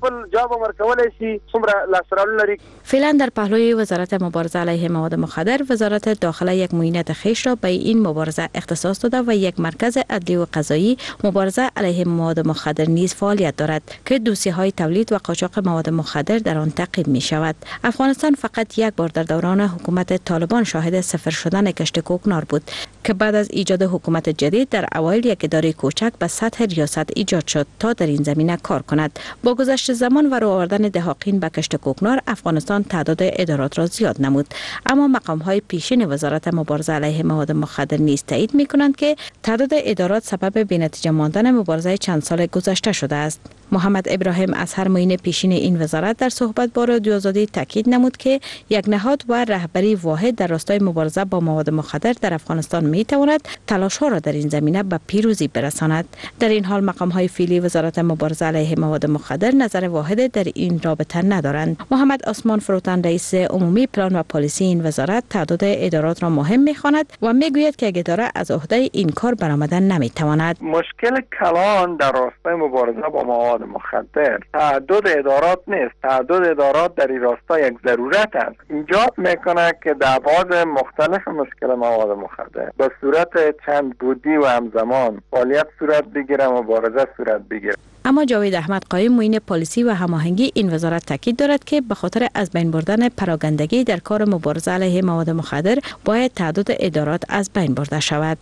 فعلا در پهلوی وزارت مبارزه علیه مواد مخدر، وزارت داخله یک معینت خویش را به این مبارزه اختصاص داده و یک مرکز عدلی و قضایی مبارزه علیه مواد مخدر نیز فعالیت دارد که دوسیه های تولید و قاچاق مواد مخدر در آن تعقیب می شود. افغانستان فقط یک بار در دوران حکومت طالبان شاهد صفر شدن کشت کوکنار بود که بعد از ایجاد حکومت جدید در اوایل یک اداره کوچک به سطح ریاست ایجاد شد تا در این زمینه کار کند. با گذشت زمان و رو آوردن دهاقین به کشت کوکنار، افغانستان تعداد ادارات را زیاد نمود، اما مقام های پیشین وزارت مبارزه علیه مواد مخدر نیز تایید می کنند که تعداد ادارات سبب بی‌نتیجه ماندن مبارزه چند سال گذشته شده است. محمد ابراهیم اظهر معین پیشین این وزارت در صحبت با رادیو آزادی تاکید نمود که یک نهاد و رهبری واحد در راستای مبارزه با مواد مخدر در افغانستان می تواند تلاش ها را در این زمینه به پیروزی برساند. در این حال مقام های فعلی وزارت مبارزه علیه مواد مخدر نظر واحد در این رابطه ندارند. محمد عثمان فروتن رئیس عمومی پلان و پالیسی این وزارت تعداد ادارات را مهم می خواند و می گوید که یک اداره از عهده این کار برآمدن نمی تواند. مشکل کلان در راستای مبارزه با مواد مخدر تعدد ادارات نیست، تعدد ادارات در این راستا یک ضرورت است. ایجاد میکنه که در ابعاد مختلف مشکل مواد مخدر به صورت چند بودی و همزمان فعالیت صورت بگیره، مبارزه صورت بگیره. اما جاوید احمد قایم معین پالیسی و هماهنگی این وزارت تاکید دارد که به خاطر از بین بردن پراگندگی در کار مبارزه علیه مواد مخدر باید تعداد ادارات از بین برده شود.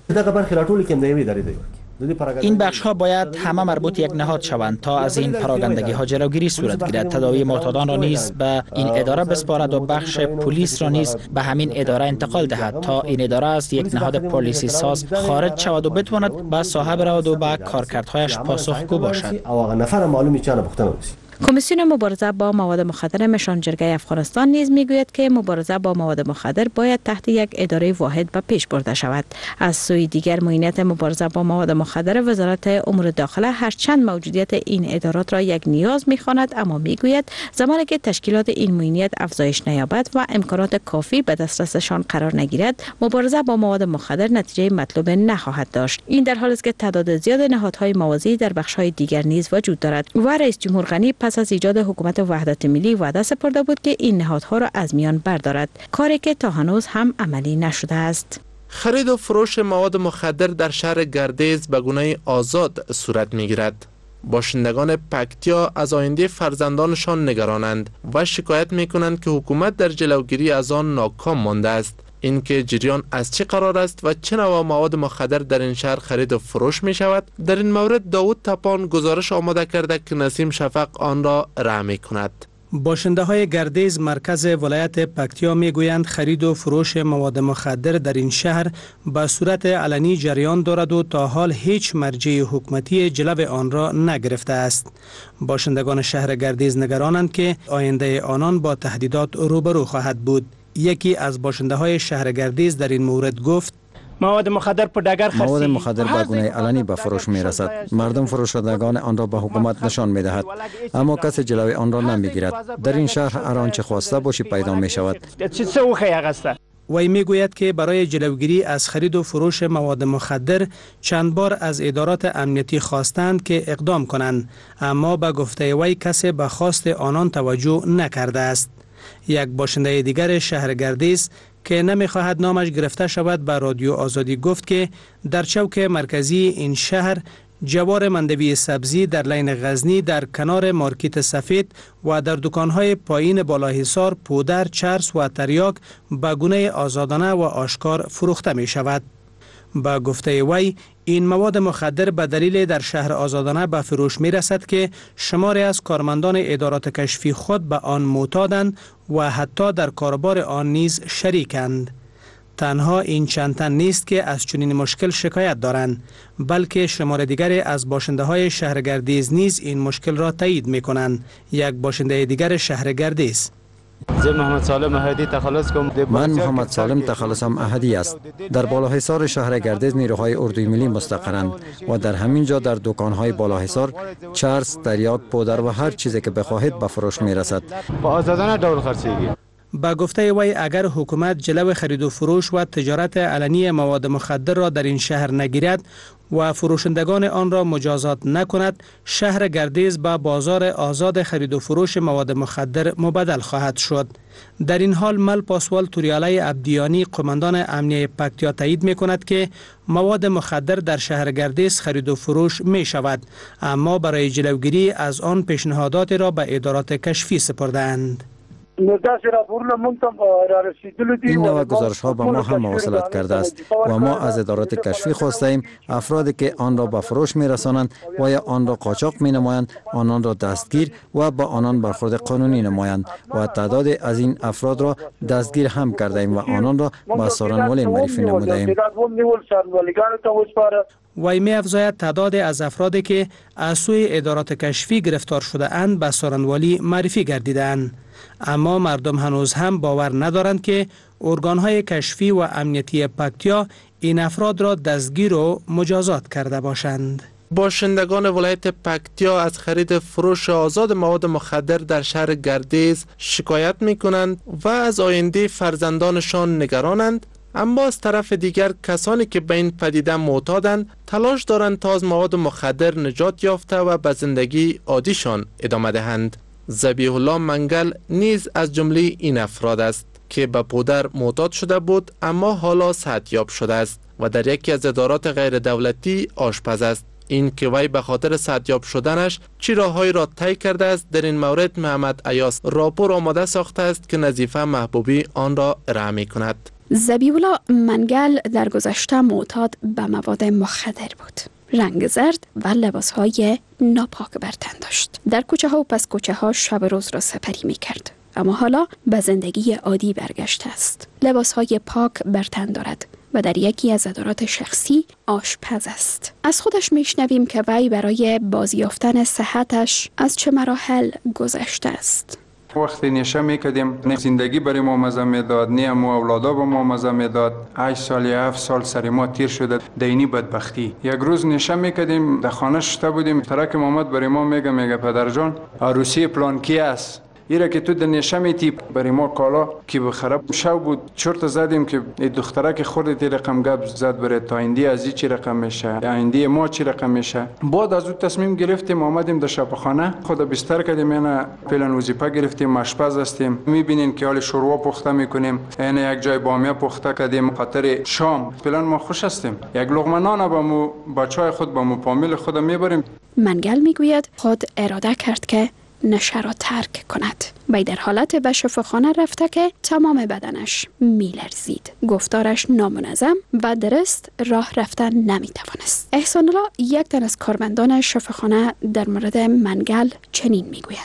این بخش ها باید همه مربوط یک نهاد شوند تا از این پراگندگی ها جلوگیری صورت گیرد. تداوی معتادان را نیز به این اداره بسپارد و بخش پلیس را نیز به همین اداره انتقال دهد تا این اداره از یک نهاد پلیسی ساز خارج شود و بتواند به صاحب رود و به کارکردهایش پاسخگو باشد. کمیسیون مبارزه با مواد مخدر مشان جرگه افغانستان نیز میگوید که مبارزه با مواد مخدر باید تحت یک اداره واحد به پیش برده شود. از سوی دیگر معینت مبارزه با مواد مخدر وزارت امور داخله هرچند موجودیت این ادارات را یک نیاز میخواند، اما میگوید زمانی که تشکیلات این معینت افزایش نیابد و امکانات کافی به دسترسشان قرار نگیرد، مبارزه با مواد مخدر نتیجه مطلوب نخواهد داشت. این در حالی است که تعداد زیاد نهادهای موازی در بخش‌های دیگر نیز وجود دارد و رئیس جمهور غنی پس از ایجاد حکومت وحدت ملی وعده سپرده بود که این نهادها را از میان بردارد، کاری که تا هنوز هم عملی نشده است. خرید و فروش مواد مخدر در شهر گردیز به گونه آزاد صورت می‌گیرد. باشندگان پکتیا از آینده فرزندانشان نگرانند و شکایت می‌کنند که حکومت در جلوگیری از آن ناکام مانده است. اینکه جریان از چه قرار است و چه نوع مواد مخدر در این شهر خرید و فروش می شود، در این مورد داوود تپان گزارش آماده کرده که نسیم شفق آن را ارائه می کند. باشنده های گردیز مرکز ولایت پکتیا می گویند خرید و فروش مواد مخدر در این شهر به صورت علنی جریان دارد و تا حال هیچ مرجع حکومتی جلب آن را نگرفته است. باشندگان شهر گردیز نگرانند که آینده آنان با تهدیدات روبرو خواهد بود. یکی از باشنده های شهر گردیز در این مورد گفت: مواد مخدر په ډګر خرڅیږي. مواد مخدر به گونه علنی به فروش می رسد. مردم فروشندگان آن را به حکومت نشان می دهد، اما کسی جلوی آن را نمی گیرد. در این شهر هر آنچه خواسته باشی پیدا می شود. وی می گوید که برای جلوگیری از خرید و فروش مواد مخدر چند بار از ادارات امنیتی خواستند که اقدام کنند، اما به گفته وی کسی به خواست آنان توجه نکرده است. یک باشنده دیگر شهر گردیز که نمیخواهد نامش گرفته شود به رادیو آزادی گفت که در چوک مرکزی این شهر جوار مندوی سبزی در لین غزنی در کنار مارکت سفید و در دکانهای پایین بالاحصار پودر، چرس و تریاک به گونه آزادانه و آشکار فروخته می شود. با گفته وی این مواد مخدر به دلیل در شهر آزادانه به فروش می رسد که شماری از کارمندان ادارات کشفی خود به آن معتادند و حتی در کاربار آن نیز شریکند. تنها این چند تن نیست که از چنین مشکل شکایت دارند، بلکه شمار دیگری از باشنده های شهر گردیز نیز این مشکل را تایید می کنند. یک باشنده دیگر شهر گردیز: محمد سالم احدی تخلص کم. من محمد سالم تخلصم احدی است. در بالاحصار شهر گردیز نیروهای اردوی ملی مستقرند و در همین جا در دکانهای بالاحصار چرس، تریاک، پودر و هر چیزی که بخواهید به فروش می رسد. با آزادانه ډول خرڅیږي. با گفته وی اگر حکومت جلو خرید و فروش و تجارت علنی مواد مخدر را در این شهر نگیرد و فروشندگان آن را مجازات نکند، شهر گردیز به بازار آزاد خرید و فروش مواد مخدر مبدل خواهد شد. در این حال مل پاسوال توریالی عبدیانی قماندان امنیه پکتیا تایید می کند که مواد مخدر در شهر گردیز خرید و فروش می شود، اما برای جلوگیری از آن پیشنهادات را به ادارات کشفی سپردند. این نوع گزارش ها به ما هم مواصلت کرده است و ما از ادارات کشفی خواسته ایم افرادی که آن را به فروش می رسانند و یا آن را قاچاق می نمایند آنان را دستگیر و با آنان برخورد قانونی نمایند و تعداد از این افراد را دستگیر هم کرده ایم و آنان را به سارنوالی معرفی نموده ایم. وی می افزاید تعداد از افرادی که از سوی ادارات کشفی گرفتار شده اند به سارنوالی معرفی گردیدند، اما مردم هنوز هم باور ندارند که ارگانهای کشفی و امنیتی پکتیا این افراد را دستگیر و مجازات کرده باشند. باشندگان ولایت پکتیا از خرید فروش آزاد مواد مخدر در شهر گردیز شکایت می کنند و از آینده فرزندانشان نگرانند، اما از طرف دیگر کسانی که به این پدیده معتادند تلاش دارند تا از مواد مخدر نجات یافته و به زندگی عادیشان ادامه دهند. ذبیح الله منگل نیز از جمله این افراد است که به پودر معتاد شده بود اما حالا صحتیاب شده است و در یکی از ادارات غیر دولتی آشپز است. این که وی به خاطر صحتیاب شدنش چی راههایی را طی کرده است در این مورد محمد ایاس راپور آماده ساخته است که نظیفه محبوبی آن را ارائه می کند. ذبیح الله منگل در گذشته معتاد به مواد مخدر بود. رنگ زرد و لباسهای ناپاک بر تن داشت. در کوچه ها و پس کوچه ها شب روز را سپری می کرد. اما حالا به زندگی عادی برگشته است. لباسهای پاک بر تن دارد و در یکی از ادارات شخصی آشپز است. از خودش میشنویم که وی برای بازیافتن صحتش از چه مراحل گذشته است. وقتی نشه میکردیم زندگی برای ما مزه میداد، نه ما اولادا به ما مزه میداد. هشت سال یا هفت سال سر ما تیر شده دینی بدبختی. یک روز نشه میکردیم در خانه شته بودیم، ترک محمد برای ما میگه میگه پدر جان عروسی پلان کی است؟ ایره که تو در نشه میتی برای ما کالا که بخرب شو بود چرت زدیم که دختره که خودت رقم گپ زد بره تا ایندی از چی رقم میشه، ایندی ما چی رقم میشه. بعد از اون تصمیم گرفتیم آمدیم در شبخانه خود بستر کردیم، اینا فعلا وظیفه گرفتیم، آشپز هستیم. میبینین که حال شوروا پخته میکنیم، اینا یک جای بامیه پخته کردیم خاطر شام. فعلا ما خوش هستیم، یک لقمه نان با مو بچهای خود با مو فامیل خود میبریم. منگل میگوید خود اراده کرد که نشه را ترک کند. وی در حالت به شفاخانه رفته که تمام بدنش میلرزید. گفتارش نامنظم و درست راه رفتن نمیتوانست. احسان الله یک تن از کارمندان شفاخانه در مورد منگل چنین میگوید: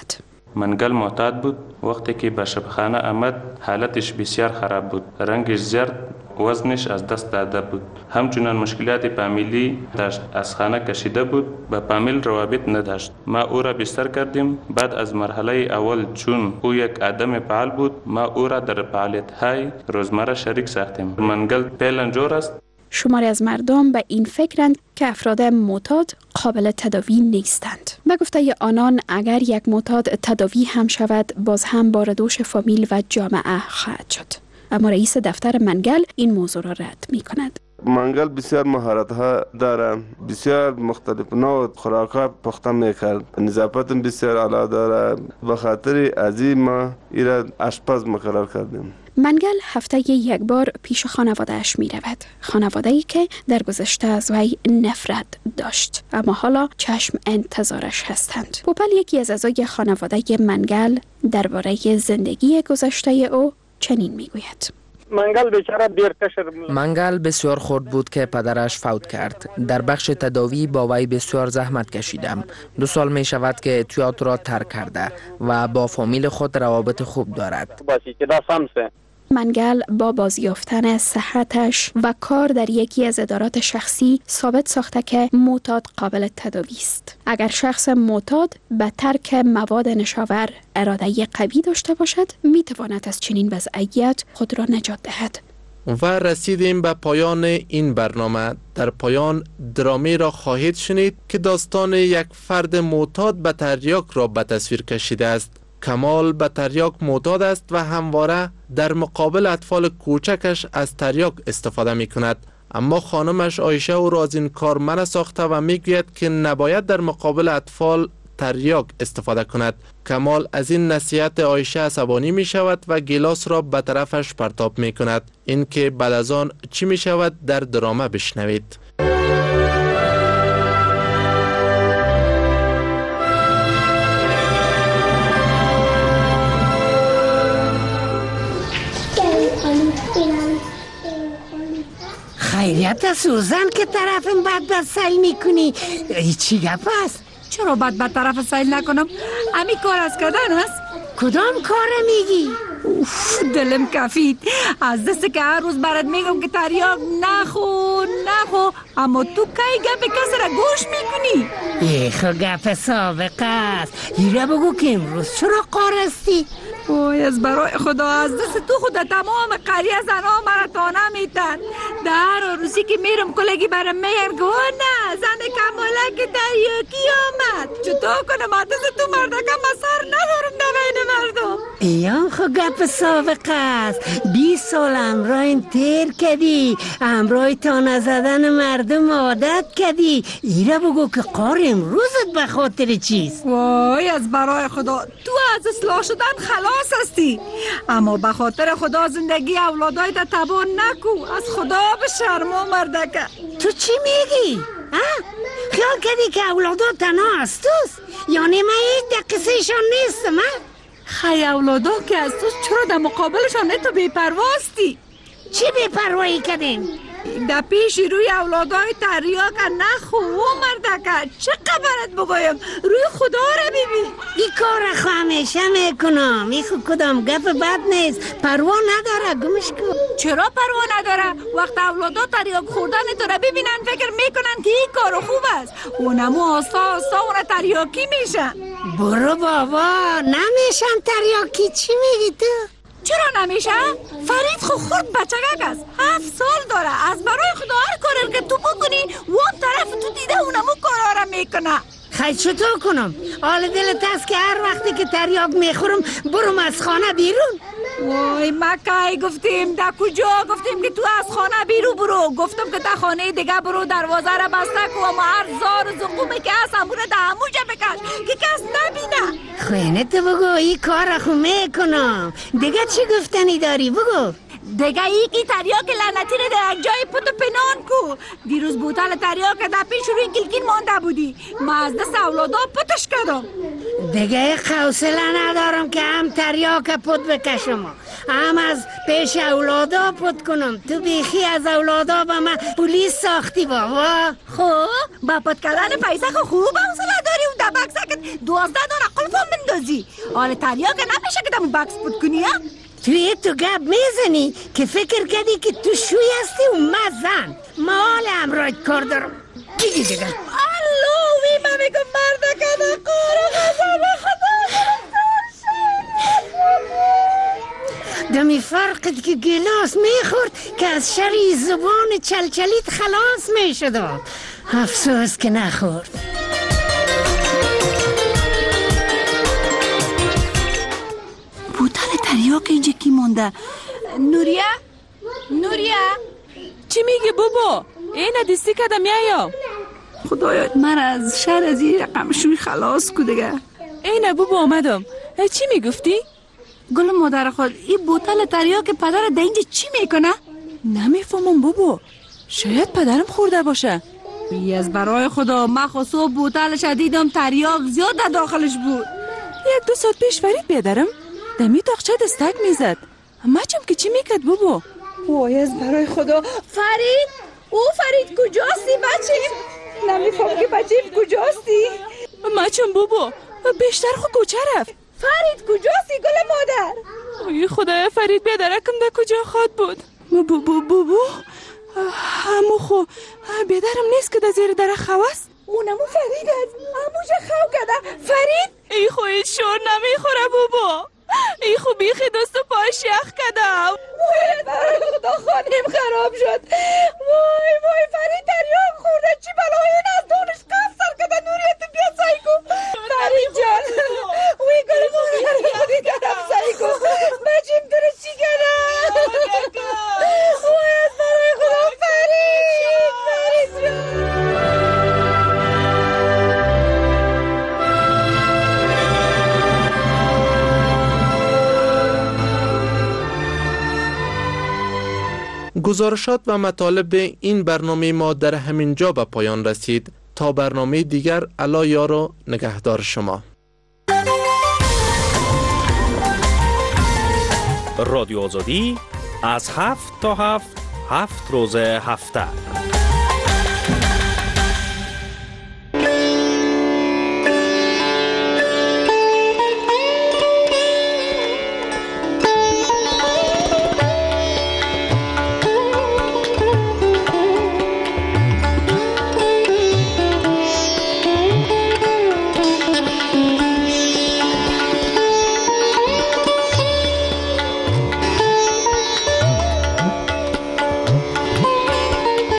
منگل معتاد بود. وقتی که به شبخانه آمد حالتش بسیار خراب بود، رنگش زرد، وزنش از دست داده بود. همچنان مشکلات فامیلی داشت، از خانه کشیده بود، با فامیل روابط نداشت. ما او را بستر کردیم. بعد از مرحله اول چون او یک آدم فعال بود، ما او را در فعالیت‌های روزمره شریک ساختیم. منگل فعلا جور است. شماری از مردم به این فکرند که افراد معتاد قابل تداوی نیستند. به گفته آنان اگر یک معتاد تداوی هم شود باز هم باردوش فامیل و جامعه خواهد شد. اما رئیس دفتر منگل این موضوع را رد می کند. منگل بسیار مهارت ها داره، بسیار مختلف نوع خوراک ها پخته میکرد، نظافت بسیار عالی داره. به خاطر از این ما ایرا آشپز مقرر کردیم. منگل هفته یک بار پیش خانوادهش می رود. خانواده ای که در گذشته از وی نفرت داشت اما حالا چشم انتظارش هستند. پوپل یکی از اعضای خانواده منگل درباره زندگی گذشته او چنین می گوید. منگل بیچاره دیر کشر. منگل بسیار خرد بود که پدرش فوت کرد. در بخش تداوی با وی بسیار زحمت کشیدم. دو سال می شود که تئاتر را ترک کرده و با فامیل خود روابط خوب دارد. منگل با بازیافتن صحتش و کار در یکی از ادارات شخصی ثابت ساخته که معتاد قابل تداوی است. اگر شخص معتاد به ترک مواد نشاور اراده قوی داشته باشد می تواند از چنین وضعیت خود را نجات دهد. و رسیدیم به پایان این برنامه. در پایان درامی را خواهید شنید که داستان یک فرد معتاد به تریاک را به تصویر کشیده است. کمال به تریاک معتاد است و همواره در مقابل اطفال کوچکش از تریاک استفاده می کند. اما خانمش عایشه او را از این کار منع ساخته و می گوید که نباید در مقابل اطفال تریاک استفاده کند. کمال از این نصیحت عایشه عصبانی می شود و گیلاس را به طرفش پرتاب می کند. این که بعد از آن چی می شود در درامه بشنوید. خیریت سوزن که طرف بد بد سیل میکنی. چی گپ است؟ چرا بد بد طرف سیل نکنم؟ امی کار از کردن است؟ کدام کار میگی؟ اوف دلم کفید از دست که هر روز برات میگم که تریاک نخو نخو اما تو کی گپ کسی را گوش میکنی؟ ای خو گپ سابقه است. ایره بگو که امروز چرا قارستی؟ وای از برای خدا از دست تو خود تمام قریه زنها مرا تانه میتن. در روزی که میرم کلگی برم میگن که نه زن کمالک تریاکی آمد. چطور کنم از دست تو مردکم سر ندارم نبین مردم. ایام خو گپ سابقه است. بیست سال امرای تیر کدی، امرای تانه زدن مردم عادت کدی. ایره بگو که قار امروزت به خاطر چیست؟ وای از برای خدا تو از اصلاح شدن خلاص هستی اما به خاطر خدا زندگی اولادای تا تباه نکو. از خدا به شرما مردکه. تو چی میگی؟ خیال کردی که اولادا تنها از توست؟ یعنی من هیچ دقیقشان نیستم؟ خی اولادا که از توست چرا در مقابلشان تو بی‌پرواستی؟ چی بی‌پروایی کردیم؟ در پیش روی اولادای تریاک نخو مردکه. چه قبرت بگویم روی خدا را ببین. این کار خو همیشه میکنم. این خو کدام گپ بد نیست. پروا نداره گمش کن. چرا پروا نداره؟ وقت اولادا تریاک خوردن تو را ببینن فکر میکنن که این کار خوب است. اونمو آسا آسا اونا تریاکی میشن. برو بابا نمیشن تریاکی. چی میگی تو؟ چرا نمیشه؟ فرید خو خورد بچگک است. هفت سال داره. از برای خدا هر کاری که تو بکنی وان طرف تو دیده اونمو کارا را میکنه. خیلی چطور کنم؟ حال دلت هست که هر وقتی که تریاک میخورم برم از خانه بیرون؟ وای مکای گفتیم در کجا گفتیم که تو از خانه بیرون برو. گفتم که در خانه دیگه برو دروازه را بسته کو اما هر زار و زقومی که هست همونه در هموجه بکش که کس نبینه. خوینه تو بگو این کار خو میکنم. دیگه چی گفتنی داری بگو؟ دیگه یکی تریاک لعنتی رو در یک جای پت و پنان کو. دیروز بوتل تریاک در پیش روی کلکین مانده بودی. ما از دست اولادا پتش کردم. دیگه حوصله ندارم که هم تریاک پت بکشم هم از پیش اولادا پت کنم. تو بیخی از اولادا به من پولیس ساختی بابا. خب با پت کردن پیسه خو خوب حوصله داری. اون در بکسکت دوازده دانه قلفان بندازی. حال تریاک نمیشه که دمو بکس بود کنی ها؟ توی تو گپ میزنی که فکر کردی که تو شوی هستی و مزن. ما حال امرایت کار دارم. دیگه دیگه اللوی من میگم مرد کنه قارو غزم خدا دمی فرقت که گلاس میخورد که از شری زبان چلچلیت خلاص میشد. افسوس که نخورد. بوتل تریاک اینجا کی مونده؟ نوریه؟ نوریه؟ چی میگه بابا؟ اینه دیستی کده میایا. خدایا من از شر از این رقم شوی خلاص کو دیگه. اینه بابا آمدم. چی میگفتی؟ گل مادر خود این بوتل تریاک پدر ده اینجا چی میکنه؟ نمیفهمم بابا. شاید پدرم خورده باشه. ای از برای خدا من خصوصا بوتلش دیدم تریاک زیاد در داخلش بود. یک دو ساعت پیش فرید بیادرم دمی تاقچه دستک میزد. مچم که چی میکرد بابا؟ وای از برای خدا. فرید؟ او فرید کجاستی بچیم؟ نمیفهم که بچیم کجاستی؟ مچم بابا بیشتر خود کجا رفت؟ فرید کجاستی گل مادر؟ اوی خدای فرید بیادرکم در کجا خواد بود؟ بابا بابا همو خو بیادرم نیست که در زیر در خواست؟ اونمو فرید هست هموشه خو کده. فرید؟ ای خوی شور نمیخوره بابا. ای خو بیخی دست و پای شیخ کدم. وای برای خدا خانیم خراب شد. وای وای فرید تریاک خورده. چی بلای این از دونش قصد سر کده. نوریت بیا سعی کن فرید جان. وی گل مادر خودی درم سعی کن. بچیم داره چی کده. وای از برای خدا فرید فرید جان. گزارشات و مطالب این برنامه ما در همین جا به پایان رسید. تا برنامه دیگر الا یار و نگهدار شما. رادیو آزادی از هفت تا هفت هفت روز هفته